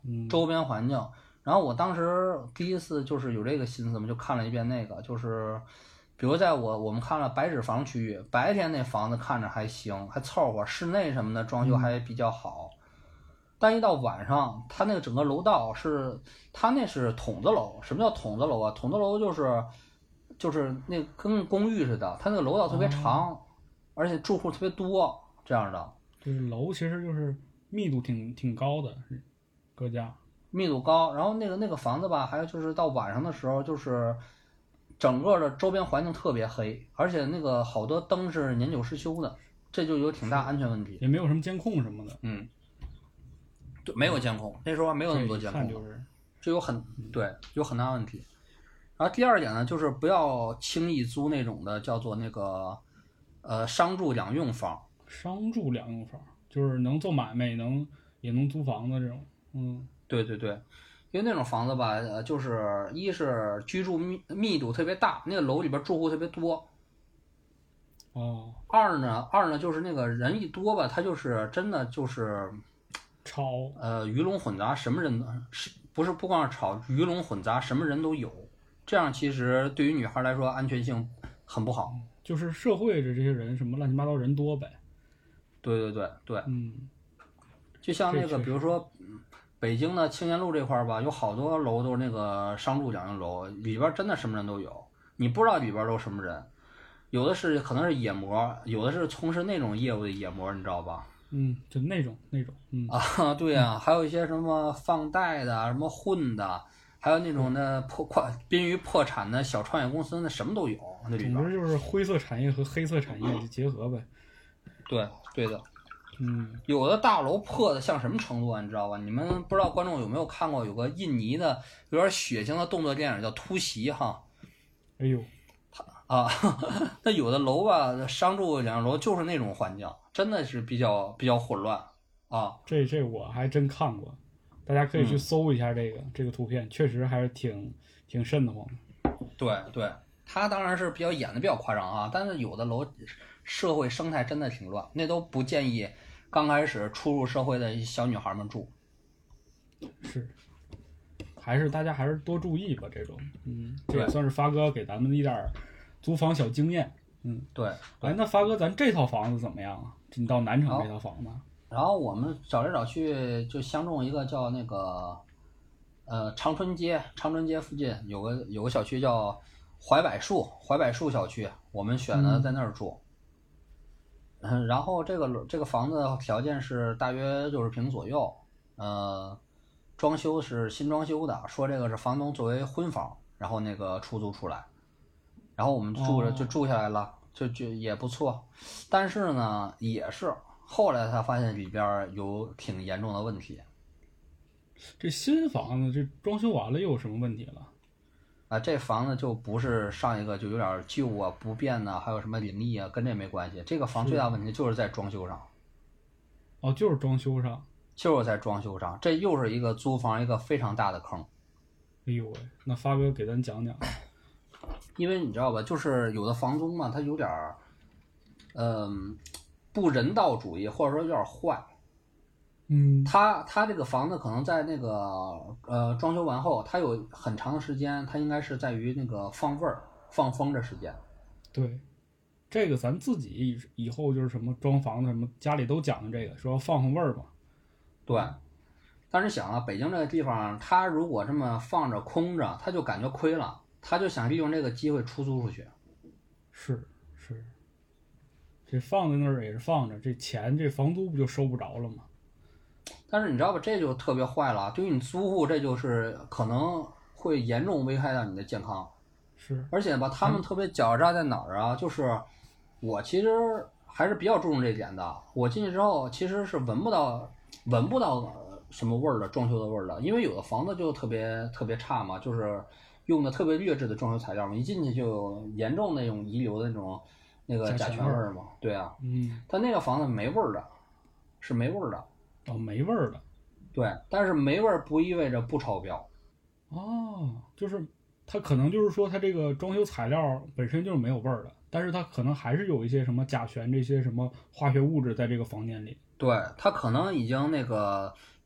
嗯， 周边环境。然后我当时第一次就是有这个心思嘛，就看了一遍那个，就是比如在我我们看了白纸房区域，白天那房子看着还行，还凑合，室内什么的装修还比较好。嗯、但一到晚上，它那个整个楼道是，它那是筒子楼。什么叫筒子楼啊？筒子楼就是就是那跟公寓似的，它那个楼道特别长，哦、而且住户特别多，这样的。 就是楼其实就是密度挺挺高的，各家。 密度高，然后那个那个房子吧，还有就是到晚上的时候，就是整个的周边环境特别黑，而且那个好多灯是年久失修的，这就有挺大安全问题。 也没有什么监控什么的。 嗯，对，没有监控，那时候还没有那么多监控， 就是这有很对有很大问题。然后第二点呢，就是不要轻易租那种的叫做那个呃商住两用房。 商住两用房就是能做买卖，能也能租房子这种。嗯。 对对对，因为那种房子吧，呃，就是一是居住密密度特别大，那个楼里边住户特别多。 哦。 二呢，二呢就是那个人一多吧，他就是真的就是吵， 呃，鱼龙混杂，什么人是不是不光是吵，鱼龙混杂，什么人都有。这样其实对于女孩来说安全性很不好。 就是社会的这些人什么乱七八糟人多呗。 对对对对， 嗯， 就像那个比如说。北京的青年路这块儿吧，有好多楼都是那个商住两用楼，里边真的什么人都有，你不知道里边都什么人，有的是可能是野模，有的是从事那种业务的野模，你知道吧？ 嗯，就那种那种，嗯啊，对呀、啊，还有一些什么放贷的，什么混的，还有那种的破跨濒于破产的小创业公司，那什么都有，那里边。 总之就是灰色产业和黑色产业就结合呗。 对，对的。 嗯， 有的大楼破的像什么程度啊？你知道吧？你们不知道观众有没有看过有个印尼的有点血腥的动作电影叫《突袭》哈？ 哎呦， 啊，那有的楼吧，商住两楼就是那种环境，真的是比较比较混乱啊。 这这我还真看过，大家可以去搜一下这个、嗯、这个图片，确实还是挺挺瘆得慌的。 对对，他当然是比较演的比较夸张啊，但是有的楼社会生态真的挺乱，那都不建议刚开始初入社会的小女孩们住。 是，还是大家还是多注意吧，这种，嗯，这也算是发哥给咱们的一点租房小经验。嗯， 对。 哎，那发哥，咱这套房子怎么样啊？你到南城这套房子， 然后我们找来找去就相中一个叫那个，呃，长春街，长春街附近有个有个小区叫怀柏树，怀柏树小区，我们选的在那儿住。嗯，然后这个这个房子条件是大约六十平左右，呃，装修是新装修的，说这个是房东作为婚房，然后那个出租出来，然后我们住着就住下来了，哦、就就也不错，但是呢，也是后来才发现里边有挺严重的问题。 这新房子这装修完了又有什么问题了？ 啊，这房子就不是上一个就有点旧啊、不便呐、啊，还有什么灵异啊，跟这没关系。这个房最大问题就是在装修上。 哦，就是装修上， 就是在装修上，这又是一个租房一个非常大的坑。 哎呦喂，那发哥给咱讲讲。 因为你知道吧，就是有的房东嘛，他有点儿，嗯，不人道主义，或者说有点坏。 嗯， 他他这个房子可能在那个呃装修完后，他有很长的时间，他应该是在于那个放味儿、放风的时间。 对，这个咱自己以以后就是什么装房子什么家里都讲究这个，说放放味儿嘛。 对，但是想啊，北京这个地方，他如果这么放着空着，他就感觉亏了，他就想利用这个机会出租出去。 是是，这放在那儿也是放着，这钱这房租不就收不着了吗？ 但是你知道吧，这就特别坏了，对于你租户，这就是可能会严重危害到你的健康。 是， 而且吧，他们特别狡诈在哪儿啊？就是我其实还是比较注重这点的。我进去之后，其实是闻不到闻不到什么味儿的，装修的味儿的，因为有的房子就特别特别差嘛，就是用的特别劣质的装修材料嘛，一进去就有严重那种遗留的那种那个甲醛味儿嘛。对啊， 嗯， 但那个房子没味儿的，是没味儿的。 哦，没味儿的。 对，但是没味儿不意味着不超标。 哦，就是它可能就是说它这个装修材料本身就是没有味儿的，但是它可能还是有一些什么甲醛这些什么化学物质在这个房间里。 对，它可能已经那个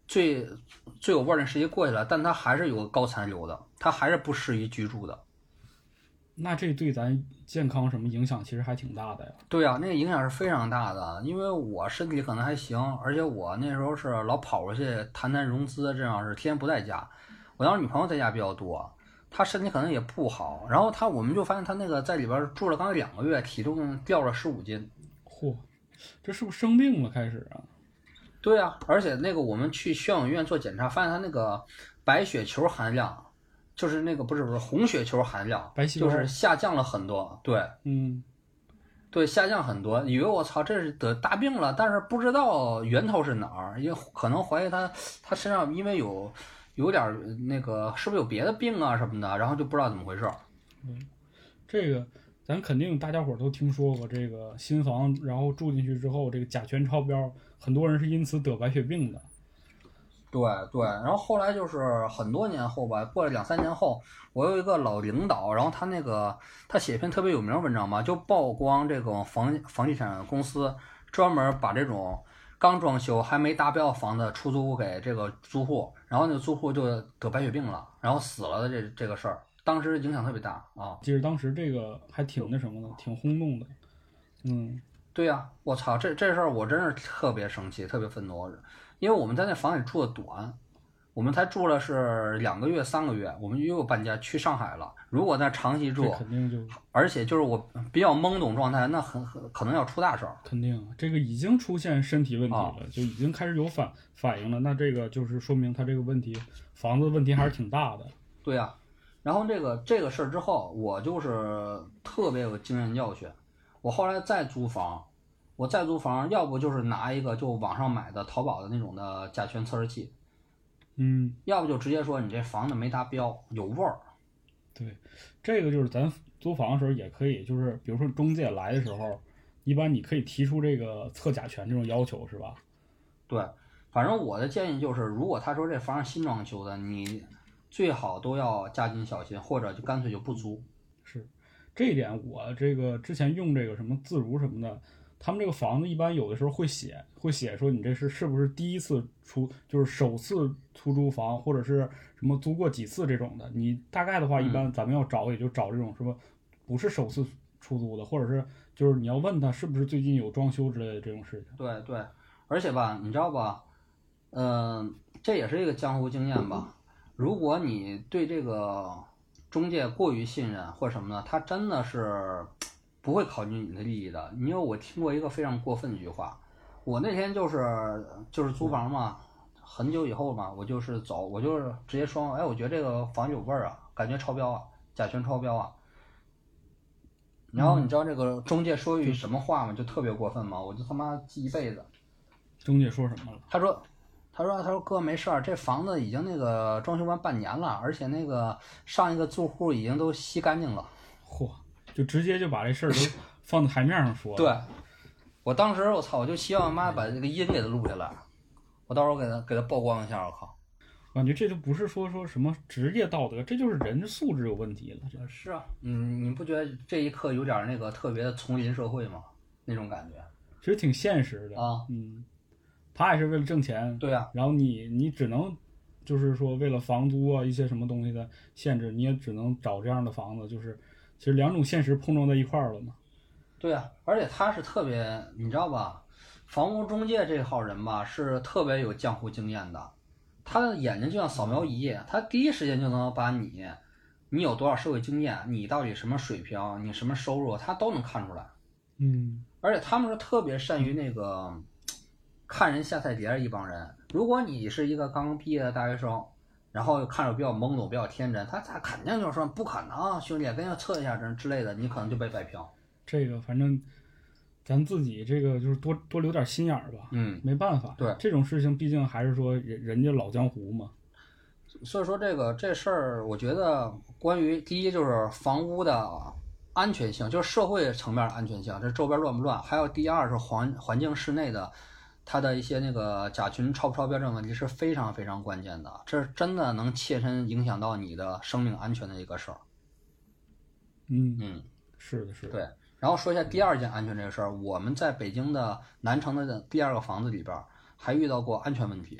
最最有味儿的时期过去了，但它还是有高残留的，它还是不适宜居住的。 那这对咱健康什么影响其实还挺大的呀。 对呀、啊，那个影响是非常大的。因为我身体可能还行，而且我那时候是老跑出去谈谈融资，这样是天天不在家。我当时女朋友在家比较多，她身体可能也不好。然后她我们就发现她那个在里边住了刚两个月，体重掉了十五斤。 嚯，这是不是生病了开始啊？ 对啊，而且那个我们去宣养院做检查，发现她那个白血球含量。就是那个不是不是红血球含量，就是下降了很多，对， 嗯， 对，下降很多，以为我操这是得大病了，但是不知道源头是哪儿，因为可能怀疑他他身上因为有有点那个是不是有别的病啊什么的，然后就不知道怎么回事。 嗯，这个咱肯定大家伙都听说过这个新房，然后住进去之后这个甲醛超标，很多人是因此得白血病的。 对对，然后后来就是很多年后吧，过了两三年后，我有一个老领导，然后他那个他写一篇特别有名的文章嘛，就曝光这种房房地产公司专门把这种刚装修还没达标房子出租给这个租户，然后那个租户就得白血病了，然后死了的这这个事儿，当时影响特别大啊。 其实当时这个还挺那什么的，挺轰动的。嗯， 对呀、啊，我操，这这事儿我真是特别生气，特别愤怒。因为我们在那房里住的短，我们才住了是两个月三个月，我们又搬家去上海了。如果在长期住， 肯定就， 而且就是我比较懵懂状态，那很很可能要出大事儿。 肯定，这个已经出现身体问题了， 啊、 就已经开始有反反应了。那这个就是说明他这个问题，房子问题还是挺大的。 对呀、啊，然后这个这个事儿之后，我就是特别有经验教训。我后来再租房。我再租房，要不就是拿一个就网上买的淘宝的那种的甲醛测试器， 嗯， 要不就直接说你这房子没达标，有味儿。 对，这个就是咱租房的时候也可以，就是比如说中介来的时候，一般你可以提出这个测甲醛这种要求，是吧？ 对，反正我的建议就是，如果他说这房是新装修的，你最好都要加紧小心，或者就干脆就不租。 是，这一点我这个之前用这个什么自如什么的。他们这个房子一般有的时候会写，会写说你这是是不是第一次出，就是首次出租房，或者是什么租过几次这种的。你大概的话，一般咱们要找也就找这种什么不是首次出租的，或者是就是你要问他是不是最近有装修之类的这种事情。 对对，而且吧，你知道吧，嗯、呃，这也是一个江湖经验吧。如果你对这个中介过于信任或者什么的，他真的是。不会考虑你的利益的。因为我听过一个非常过分的一句话，我那天就是就是租房嘛，很久以后嘛，我就是走，我就是直接说，哎，我觉得这个房有味儿啊，感觉超标啊，甲醛超标啊。然后你知道这个中介说一句什么话吗？就特别过分嘛，我就他妈记一辈子。 中介说什么了？ 他说，他说，他说哥没事儿，这房子已经那个装修完半年了，而且那个上一个住户已经都吸干净了。 嚯！就直接就把这事儿都放在台面上说了。 对，我当时我操，我就希望妈把这个音给他录下来，我到时候给他给他曝光一下。我靠， 感觉这就不是说说什么职业道德，这就是人素质有问题了。这是啊，嗯，你不觉得这一刻有点那个特别的丛林社会吗？那种感觉， 其实挺现实的啊。 嗯，他也是为了挣钱。 对啊， 然后你你只能就是说为了房租啊一些什么东西的限制，你也只能找这样的房子，就是。其实两种现实碰撞在一块儿了嘛。 对啊，而且他是特别，你知道吧？房屋中介这号人吧，是特别有江湖经验的。他的眼睛就像扫描仪，他第一时间就能把你，你有多少社会经验，你到底什么水平，你什么收入，他都能看出来。 嗯， 而且他们是特别善于那个看人下菜碟的一帮人。如果你是一个刚刚毕业的大学生，然后看着比较懵懂比较天真，他他肯定就说不可能，兄弟跟要测一下这之类的，你可能就被白嫖。 这个反正咱自己这个就是多多留点心眼儿吧。 嗯， 没办法， 对这种事情毕竟还是说人人家老江湖嘛。 所以说这个这事儿，我觉得关于第一就是房屋的安全性，就是社会层面的安全性，这周边乱不乱；还有第二是环环境室内的。它的一些那个甲醛超不超标这个问题是非常非常关键的，这真的能切身影响到你的生命安全的一个事儿。 嗯嗯， 是的，是的。 对，然后说一下第二件安全这个事儿，我们在北京的南城的第二个房子里边还遇到过安全问题。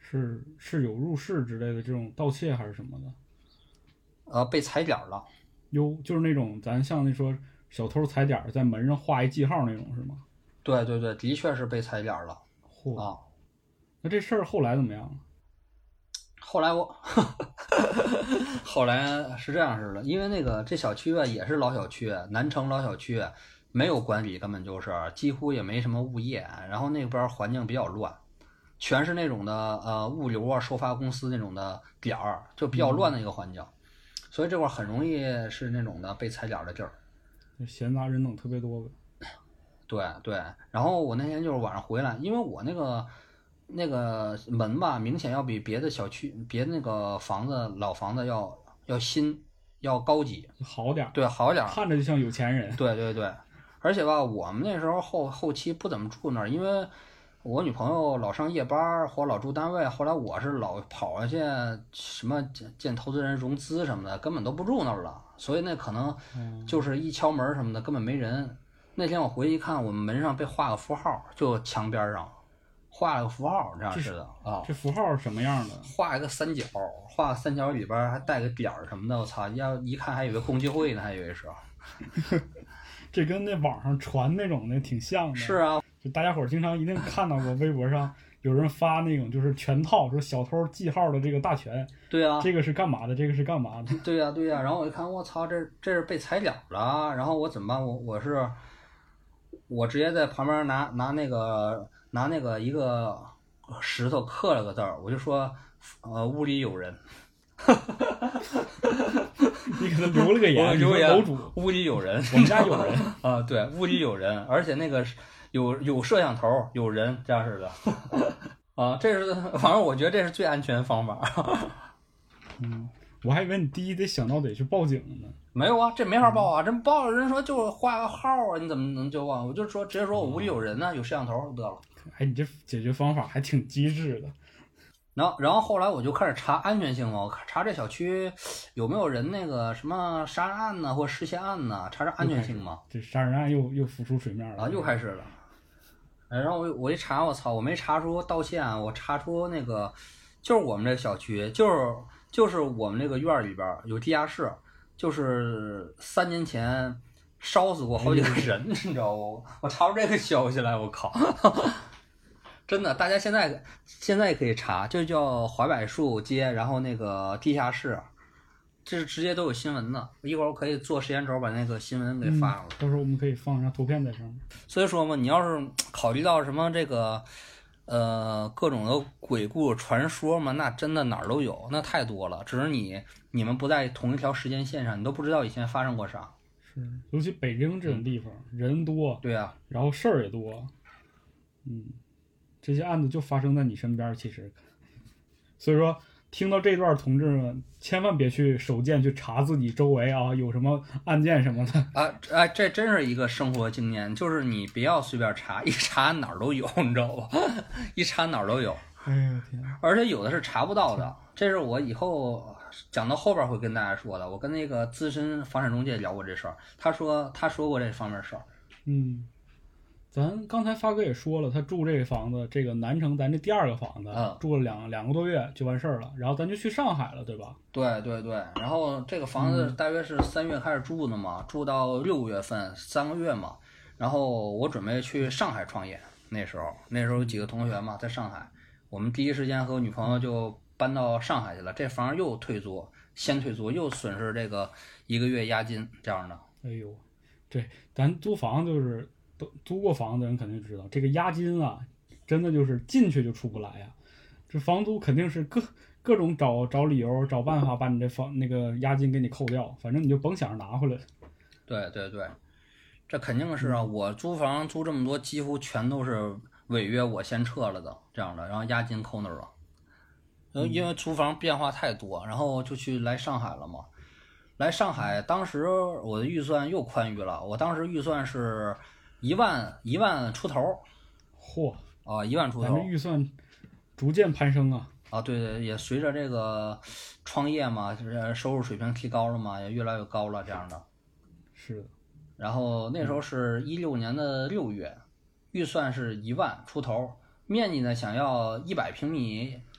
是是有入室之类的这种盗窃还是什么的？ 呃，被踩点了。 有，就是那种咱像那说小偷踩点在门上画一记号那种是吗？ 对对对，的确是被踩点了。 嚯、 啊， 那这事儿后来怎么样？ 后来我后来是这样式的，因为那个这小区啊也是老小区，南城老小区，没有管理，根本就是几乎也没什么物业，然后那边环境比较乱，全是那种的呃物流啊、收发公司那种的点儿，就比较乱的一个环境，嗯、所以这块很容易是那种的被踩点的地儿， 闲杂人等特别多呗。 对对，然后我那天就是晚上回来，因为我那个那个门吧，明显要比别的小区、别的那个房子老房子要要新，要高级， 好点儿。 对，好点儿， 看着就像有钱人。 对对对，而且吧，我们那时候后后期不怎么住那儿，因为我女朋友老上夜班或老住单位，后来我是老跑下去什么见投资人融资什么的，根本都不住那儿了，所以那可能就是一敲门什么的根本没人。那天我回去一看，我们门上被画个符号，就墙边上画了个符号，这样似的啊。 这符号什么样的？ 画一个三角，画个三角里边还带个点儿什么的，我操！要一看还以为共济会呢，还以为是。 这跟那网上传那种的挺像的。 是啊， 就大家伙儿经常一定看到过微博上有人发那种就是全套，说小偷记号的这个大全。 对啊， 这个是干嘛的？这个是干嘛的？ 对呀、啊、对呀、啊。然后我一看，我操，这这是被踩点了。然后我怎么办？我我是。我直接在旁边拿拿那个拿那个一个石头刻了个字儿，我就说，呃，屋里有人。 你给他留了个言， 留言， 楼主， 屋里有人， 我们家有人啊，对，屋里有人，而且那个有有摄像头，有人这样式的。啊，这是反正我觉得这是最安全方法。 嗯，我还以为你第一得想到得去报警呢。 没有啊，这没法报啊！这报人说就画个号啊，你怎么能就忘？我就说直接说我屋里有人呢、啊，有摄像头得了。 哎，你这解决方法还挺机智的。 然后，然后后来我就开始查安全性嘛，我查这小区有没有人那个什么杀人案呢，或失窃案呢，查查安全性嘛。 这杀人案又又浮出水面了。 啊，又开始了。哎，然后我我一查，我操，我没查出盗窃案，我查出那个就是我们这个小区，就是就是我们这个院里边有地下室。就是三年前烧死过好几个人，你知道不？我查出这个消息来，我靠！真的，大家现在现在可以查，就叫槐柏树街，然后那个地下室，这是直接都有新闻的。一会儿我可以做时间轴把那个新闻给发了、 嗯，到时候我们可以放上图片在上面。 所以说嘛，你要是考虑到什么这个呃各种的鬼故传说嘛，那真的哪儿都有，那太多了。只是你你们不在同一条时间线上，你都不知道以前发生过啥。 是，尤其北京这种地方、嗯、人多， 对啊， 然后事儿也多，嗯，这些案子就发生在你身边，其实。所以说，听到这段，同志们千万别去手贱去查自己周围啊有什么案件什么的啊！哎，这真是一个生活经验，就是你不要随便查，一查哪儿都有，你知道吧？一查哪儿都有。 哎呀天！ 而且有的是查不到的，这是我以后讲到后边会跟大家说的。我跟那个资深房产中介聊过这事儿，他说他说过这方面事儿。 嗯，咱刚才发哥也说了，他住这个房子，这个南城咱这第二个房子， 嗯、 住了两两个多月就完事儿了，然后咱就去上海了，对吧？ 对对对，然后这个房子大约是三月开始住的嘛，嗯、住到六月份，三个月嘛。然后我准备去上海创业，那时候那时候有几个同学嘛，在上海。我们第一时间和我女朋友就搬到上海去了，这房又退租，先退租又损失这个一个月押金这样的。 哎呦，这咱租房就是都租过房的人肯定知道，这个押金啊，真的就是进去就出不来呀、啊。这房租肯定是各各种找找理由找办法把你这房那个押金给你扣掉，反正你就甭想着拿回来。 对对对，这肯定是啊， 嗯、 我租房租这么多，几乎全都是违约我先撤了的这样的，然后押金扣那儿了。呃，因为租房变化太多，然后就去来上海了嘛。来上海，当时我的预算又宽裕了，我当时预算是一万一万出头。 嚯！ 啊，一万出头。 咱这预算逐渐攀升啊。 啊，对对，也随着这个创业嘛，就是收入水平提高了嘛，也越来越高了这样的。 是的。 然后那时候是一六年的六月，预算是一万出头，面积呢想要一百平米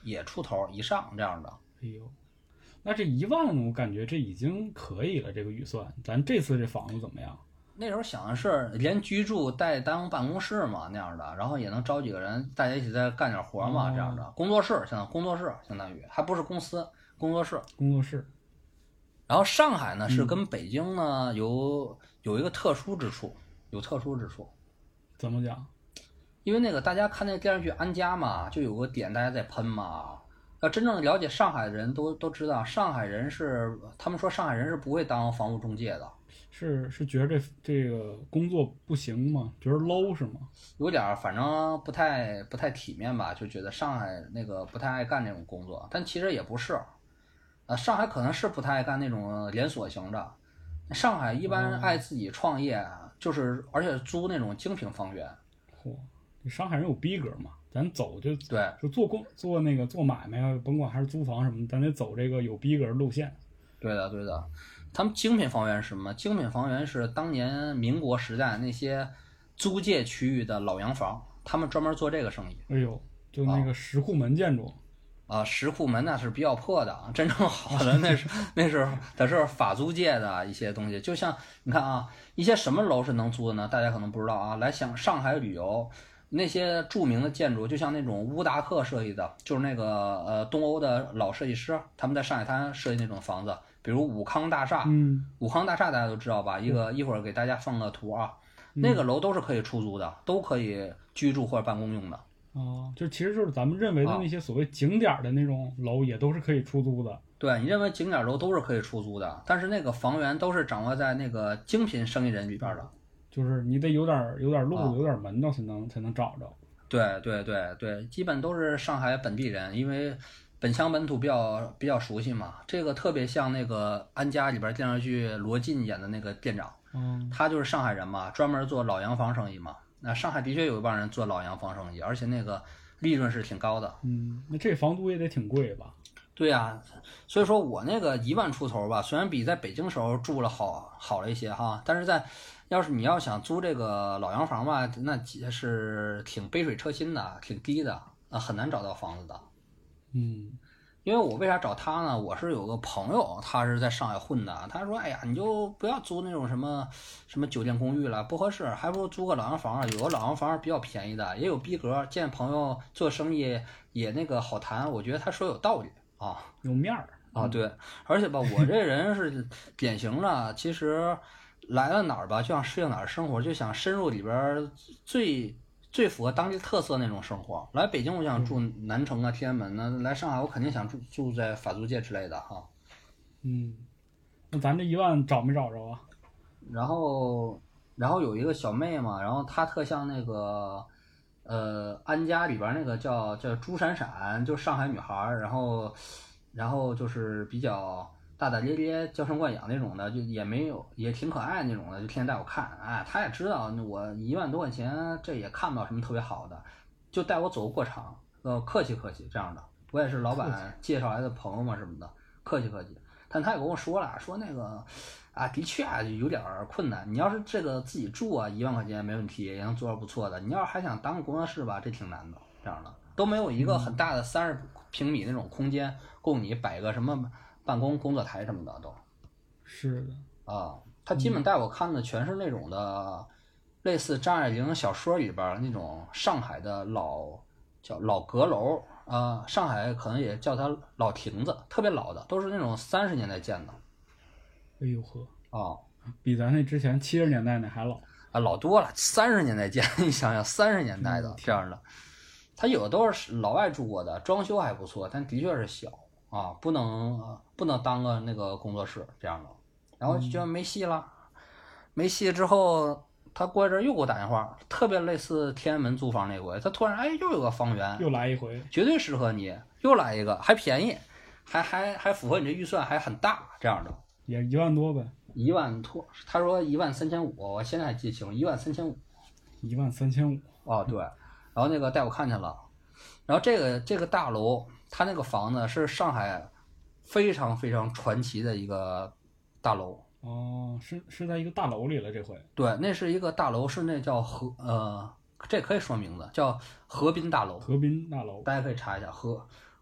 也出头以上这样的。 哎呦，那这一万我感觉这已经可以了，这个预算。咱这次这房子怎么样？ 那时候想的是连居住带当办公室嘛那样的，然后也能招几个人，大家一起再干点活嘛、 哦、 这样的。工作室相当工作室相当于还不是公司，工作室工作室。 然后上海呢是跟北京呢有有一个特殊之处，有特殊之处。 怎么讲？ 因为那个大家看那个电视剧《安家》嘛，就有个点大家在喷嘛。要真正了解上海的人都都知道，上海人是他们说上海人是不会当房屋中介的。 是是觉得这这个工作不行吗？觉得 low 是吗？ 有点反正不太不太体面吧，就觉得上海那个不太爱干那种工作，但其实也不是。呃，上海可能是不太爱干那种连锁型的，上海一般爱自己创业，哦、就是而且租那种精品房源。 嚯，这上海人有逼格嘛？咱走就对， 就做工做那个做买卖，甭管还是租房什么的，咱得走这个有逼格的路线。 对的，对的。他们精品房源是什么？精品房源是当年民国时代那些租界区域的老洋房，他们专门做这个生意。 哎呦，就那个石库门建筑啊，石库门那是比较破的，真正好的那是那是它是法租界的一些东西。就像你看啊，一些什么楼是能租的呢？大家可能不知道啊。来想上海旅游，那些著名的建筑，就像那种乌达克设计的，就是那个呃东欧的老设计师，他们在上海滩设计那种房子。比如武康大厦， 嗯， 武康大厦大家都知道吧？一个一会儿给大家放个图啊，嗯、那个楼都是可以出租的，都可以居住或者办公用的。 哦，就其实就是咱们认为的那些所谓景点的那种楼，也都是可以出租的。 对，你认为景点楼都是可以出租的，但是那个房源都是掌握在那个精品生意人里边的， 就是你得有点有点路子、有点门道才能才能找着。 对对对对，基本都是上海本地人，因为本乡本土比较比较熟悉嘛。这个特别像那个《安家》里边电视剧罗晋演的那个店长， 嗯， 他就是上海人嘛，专门做老洋房生意嘛。那上海的确有一帮人做老洋房生意，而且那个利润是挺高的。 嗯，那这房租也得挺贵吧？ 对呀、啊，所以说我那个一万出头吧，虽然比在北京时候住了好好了一些哈，但是在要是你要想租这个老洋房吧，那是挺杯水车薪的，挺低的，啊，很难找到房子的。 嗯， 因为我为啥找他呢？我是有个朋友，他是在上海混的，他说：“哎呀，你就不要租那种什么什么酒店公寓了，不合适，还不如租个老洋房。有个老洋房比较便宜的，也有逼格，见朋友做生意也那个好谈。”我觉得他说有道理啊， 有面儿啊，对，而且吧，我这人是典型的，其实来了哪儿吧，就想适应哪儿生活，就想深入里边最。最符合当地特色那种生活。来北京我想住南城啊、天安门呢，来上海我肯定想住住在法租界之类的哈。 嗯，那咱这一万找没找着啊？ 然后，然后有一个小妹嘛，然后她特像那个，呃，安家里边那个叫叫朱闪闪，就上海女孩，然后，然后就是比较大大咧咧、娇生惯养那种的，就也没有，也挺可爱那种的，就天天带我看。哎，他也知道我一万多块钱，这也看不到什么特别好的，就带我走过场，呃，客气客气这样的。我也是老板介绍来的朋友嘛什么的，客气客气。但他也跟我说了，说那个啊，的确啊有点困难。你要是这个自己住啊，一万块钱没问题，也能做到不错的。你要是还想当个工作室吧，这挺难的，这样的都没有一个很大的三十平米那种空间供你摆个什么办公工作台什么的都。 是的啊，他基本带我看的全是那种的，类似张爱玲小说里边那种上海的老叫老阁楼啊，上海可能也叫它老亭子，特别老的，都是那种三十年代建的。 哎呦呵， 啊， 比咱那之前七十年代那还老啊，老多了，三十年代建，你想想三十年代的这样的，他有的都是老外住过的，装修还不错，但的确是小啊，不能不能当个那个工作室这样的。然后就觉得没戏了，没戏之后，他过一阵又给我打电话，特别类似天安门租房那回，他突然哎又有个房源， 又来一回， 绝对适合你，又来一个，还便宜，还还还符合你这预算，还很大这样的， 也一万多呗， 一万多，他说一万三千五，我现在还记清，一万三千五， 一万三千五， 哦对，然后那个带我看去了，然后这个这个大楼，他那个房子是上海非常非常传奇的一个大楼。 哦，是是在一个大楼里了这回。 对，那是一个大楼，是那叫河呃，这可以说名字，叫河滨大楼。 河滨大楼， 大家可以查一下河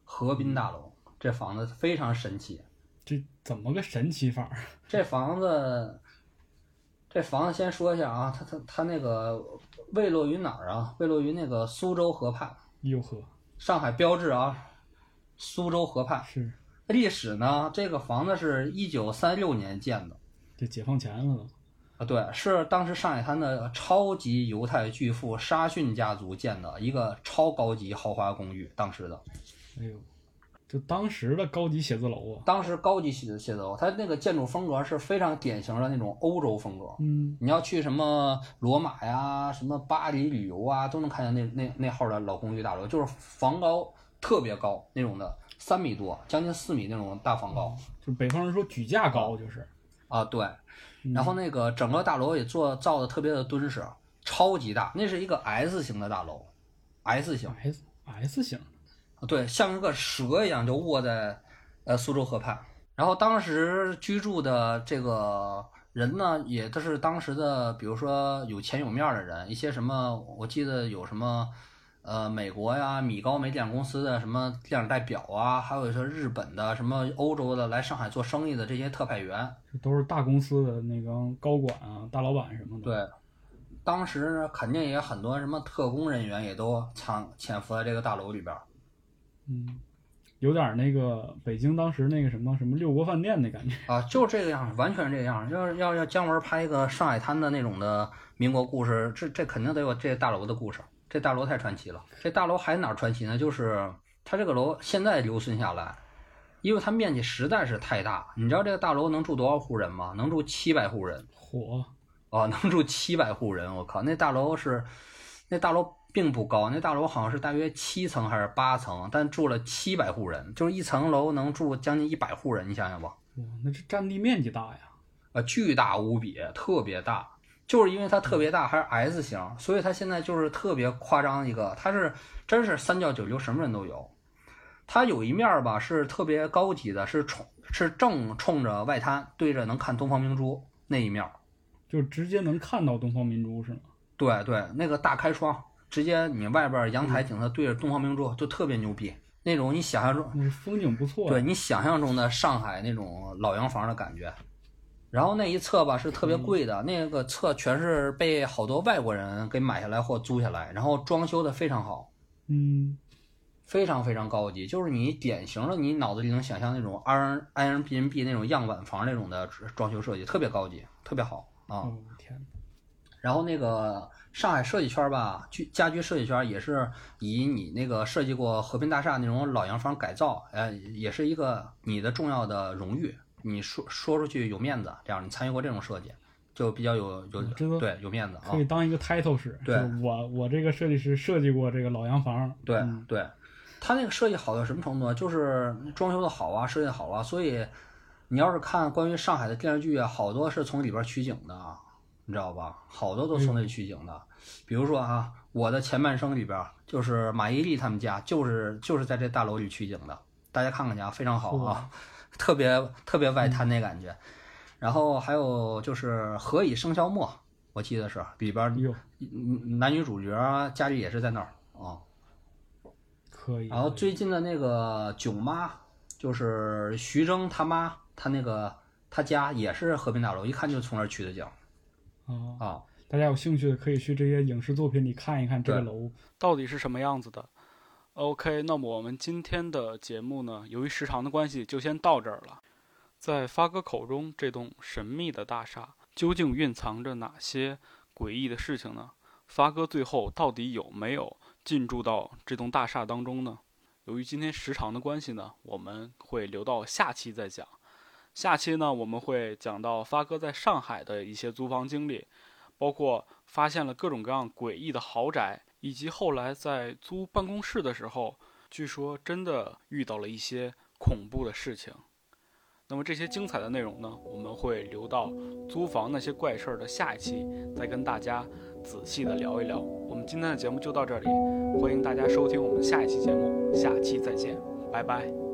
河滨大楼，这房子非常神奇。 这怎么个神奇法？ 这房子，这房子先说一下啊，它它它那个位落于哪儿啊？位落于那个苏州河畔。 哟呵， 上海标志啊，苏州河畔。 是。 历史呢，这个房子是一九三六年建的， 这解放前了啊，对，是当时上海滩的超级犹太巨富沙逊家族建的一个超高级豪华公寓，当时的。 哎呦，就当时的高级写字楼啊， 当时高级写写字楼，它那个建筑风格是非常典型的那种欧洲风格。 嗯， 你要去什么罗马呀、什么巴黎旅游啊，都能看见那那那号的老公寓大楼，就是房高特别高那种的。三米多，将近四米那种大房高， 就北方人说举架高，就是啊，对。然后那个整个大楼也做造的特别的敦实，超级大，那是一个 S 型的大楼 ，S 型 ，S S 型， 对，像一个蛇一样就卧在呃苏州河畔。然后当时居住的这个人呢，也都是当时的，比如说有钱有面的人，一些什么，我记得有什么。呃，美国呀，米高梅电影公司的什么电影代表啊，还有说日本的、什么欧洲的来上海做生意的这些特派员， 都是大公司的那个高管啊、大老板什么的。 对，当时呢，肯定也很多什么特工人员也都藏潜伏在这个大楼里边。 嗯，有点那个北京当时那个什么什么六国饭店的感觉啊，就这个样，完全这样。要要要姜文拍一个上海滩的那种的民国故事，这这肯定得有这大楼的故事。这大楼太传奇了。这大楼还哪儿传奇呢？就是它这个楼现在留存下来，因为它面积实在是太大。你知道这个大楼能住多少户人吗？能住七百户人。 火哦，能住七百户人！我靠，那大楼是，那大楼并不高，那大楼好像是大约七层还是八层，但住了七百户人，就是一层楼能住将近一百户人，你想想吧。 哇，那这占地面积大呀！ 呃，巨大无比，特别大。就是因为它特别大，还是 S 型，所以它现在就是特别夸张一个，它是真是三教九流什么人都有。它有一面吧是特别高级的，是冲是正冲着外滩，对着能看东方明珠那一面， 就直接能看到东方明珠是吗？ 对对，那个大开窗，直接你外边阳台景色对着东方明珠，就特别牛逼。那种你想象中， 那风景不错， 对你想象中的上海那种老洋房的感觉。然后那一侧吧是特别贵的，那个侧全是被好多外国人给买下来或租下来，然后装修的非常好， 嗯， 非常非常高级，就是你典型的你脑子里能想象那种 Airbnb 那种样板房那种的装修设计，特别高级，特别好啊。 哦天哪！ 然后那个上海设计圈吧，居家居设计圈也是以你那个设计过和平大厦那种老洋房改造，呃，也是一个你的重要的荣誉。你说说出去有面子，这样你参与过这种设计，就比较有有对有面子啊， 可以当一个 title 是。 对， 我我这个设计师设计过这个老洋房。 对、 嗯、 对，他那个设计好到什么程度呢？就是装修的好啊，设计的好啊，所以你要是看关于上海的电视剧啊，好多是从里边取景的，你知道吧？好多都从那里取景的。嗯、比如说啊，我的前半生里边，就是马伊琍他们家，就是就是在这大楼里取景的，大家看看去啊，非常好啊。特别特别外滩那感觉，嗯、然后还有就是何以笙箫默，我记得是里边男女主角家里也是在那儿啊， 可以。 然后最近的那个囧妈，就是徐峥他妈，他那个他家也是和平大楼，一看就从那儿取的景。 啊啊， 大家有兴趣的可以去这些影视作品里看一看这个楼到底是什么样子的。OK， 那么我们今天的节目呢，由于时长的关系，就先到这儿了。在发哥口中，这栋神秘的大厦究竟蕴藏着哪些诡异的事情呢？发哥最后到底有没有进驻到这栋大厦当中呢？由于今天时长的关系呢，我们会留到下期再讲。下期呢，我们会讲到发哥在上海的一些租房经历，包括发现了各种各样诡异的豪宅，以及后来在租办公室的时候，据说真的遇到了一些恐怖的事情。那么这些精彩的内容呢，我们会留到租房那些怪事儿的下一期，再跟大家仔细的聊一聊。我们今天的节目就到这里，欢迎大家收听我们下一期节目，下期再见，拜拜。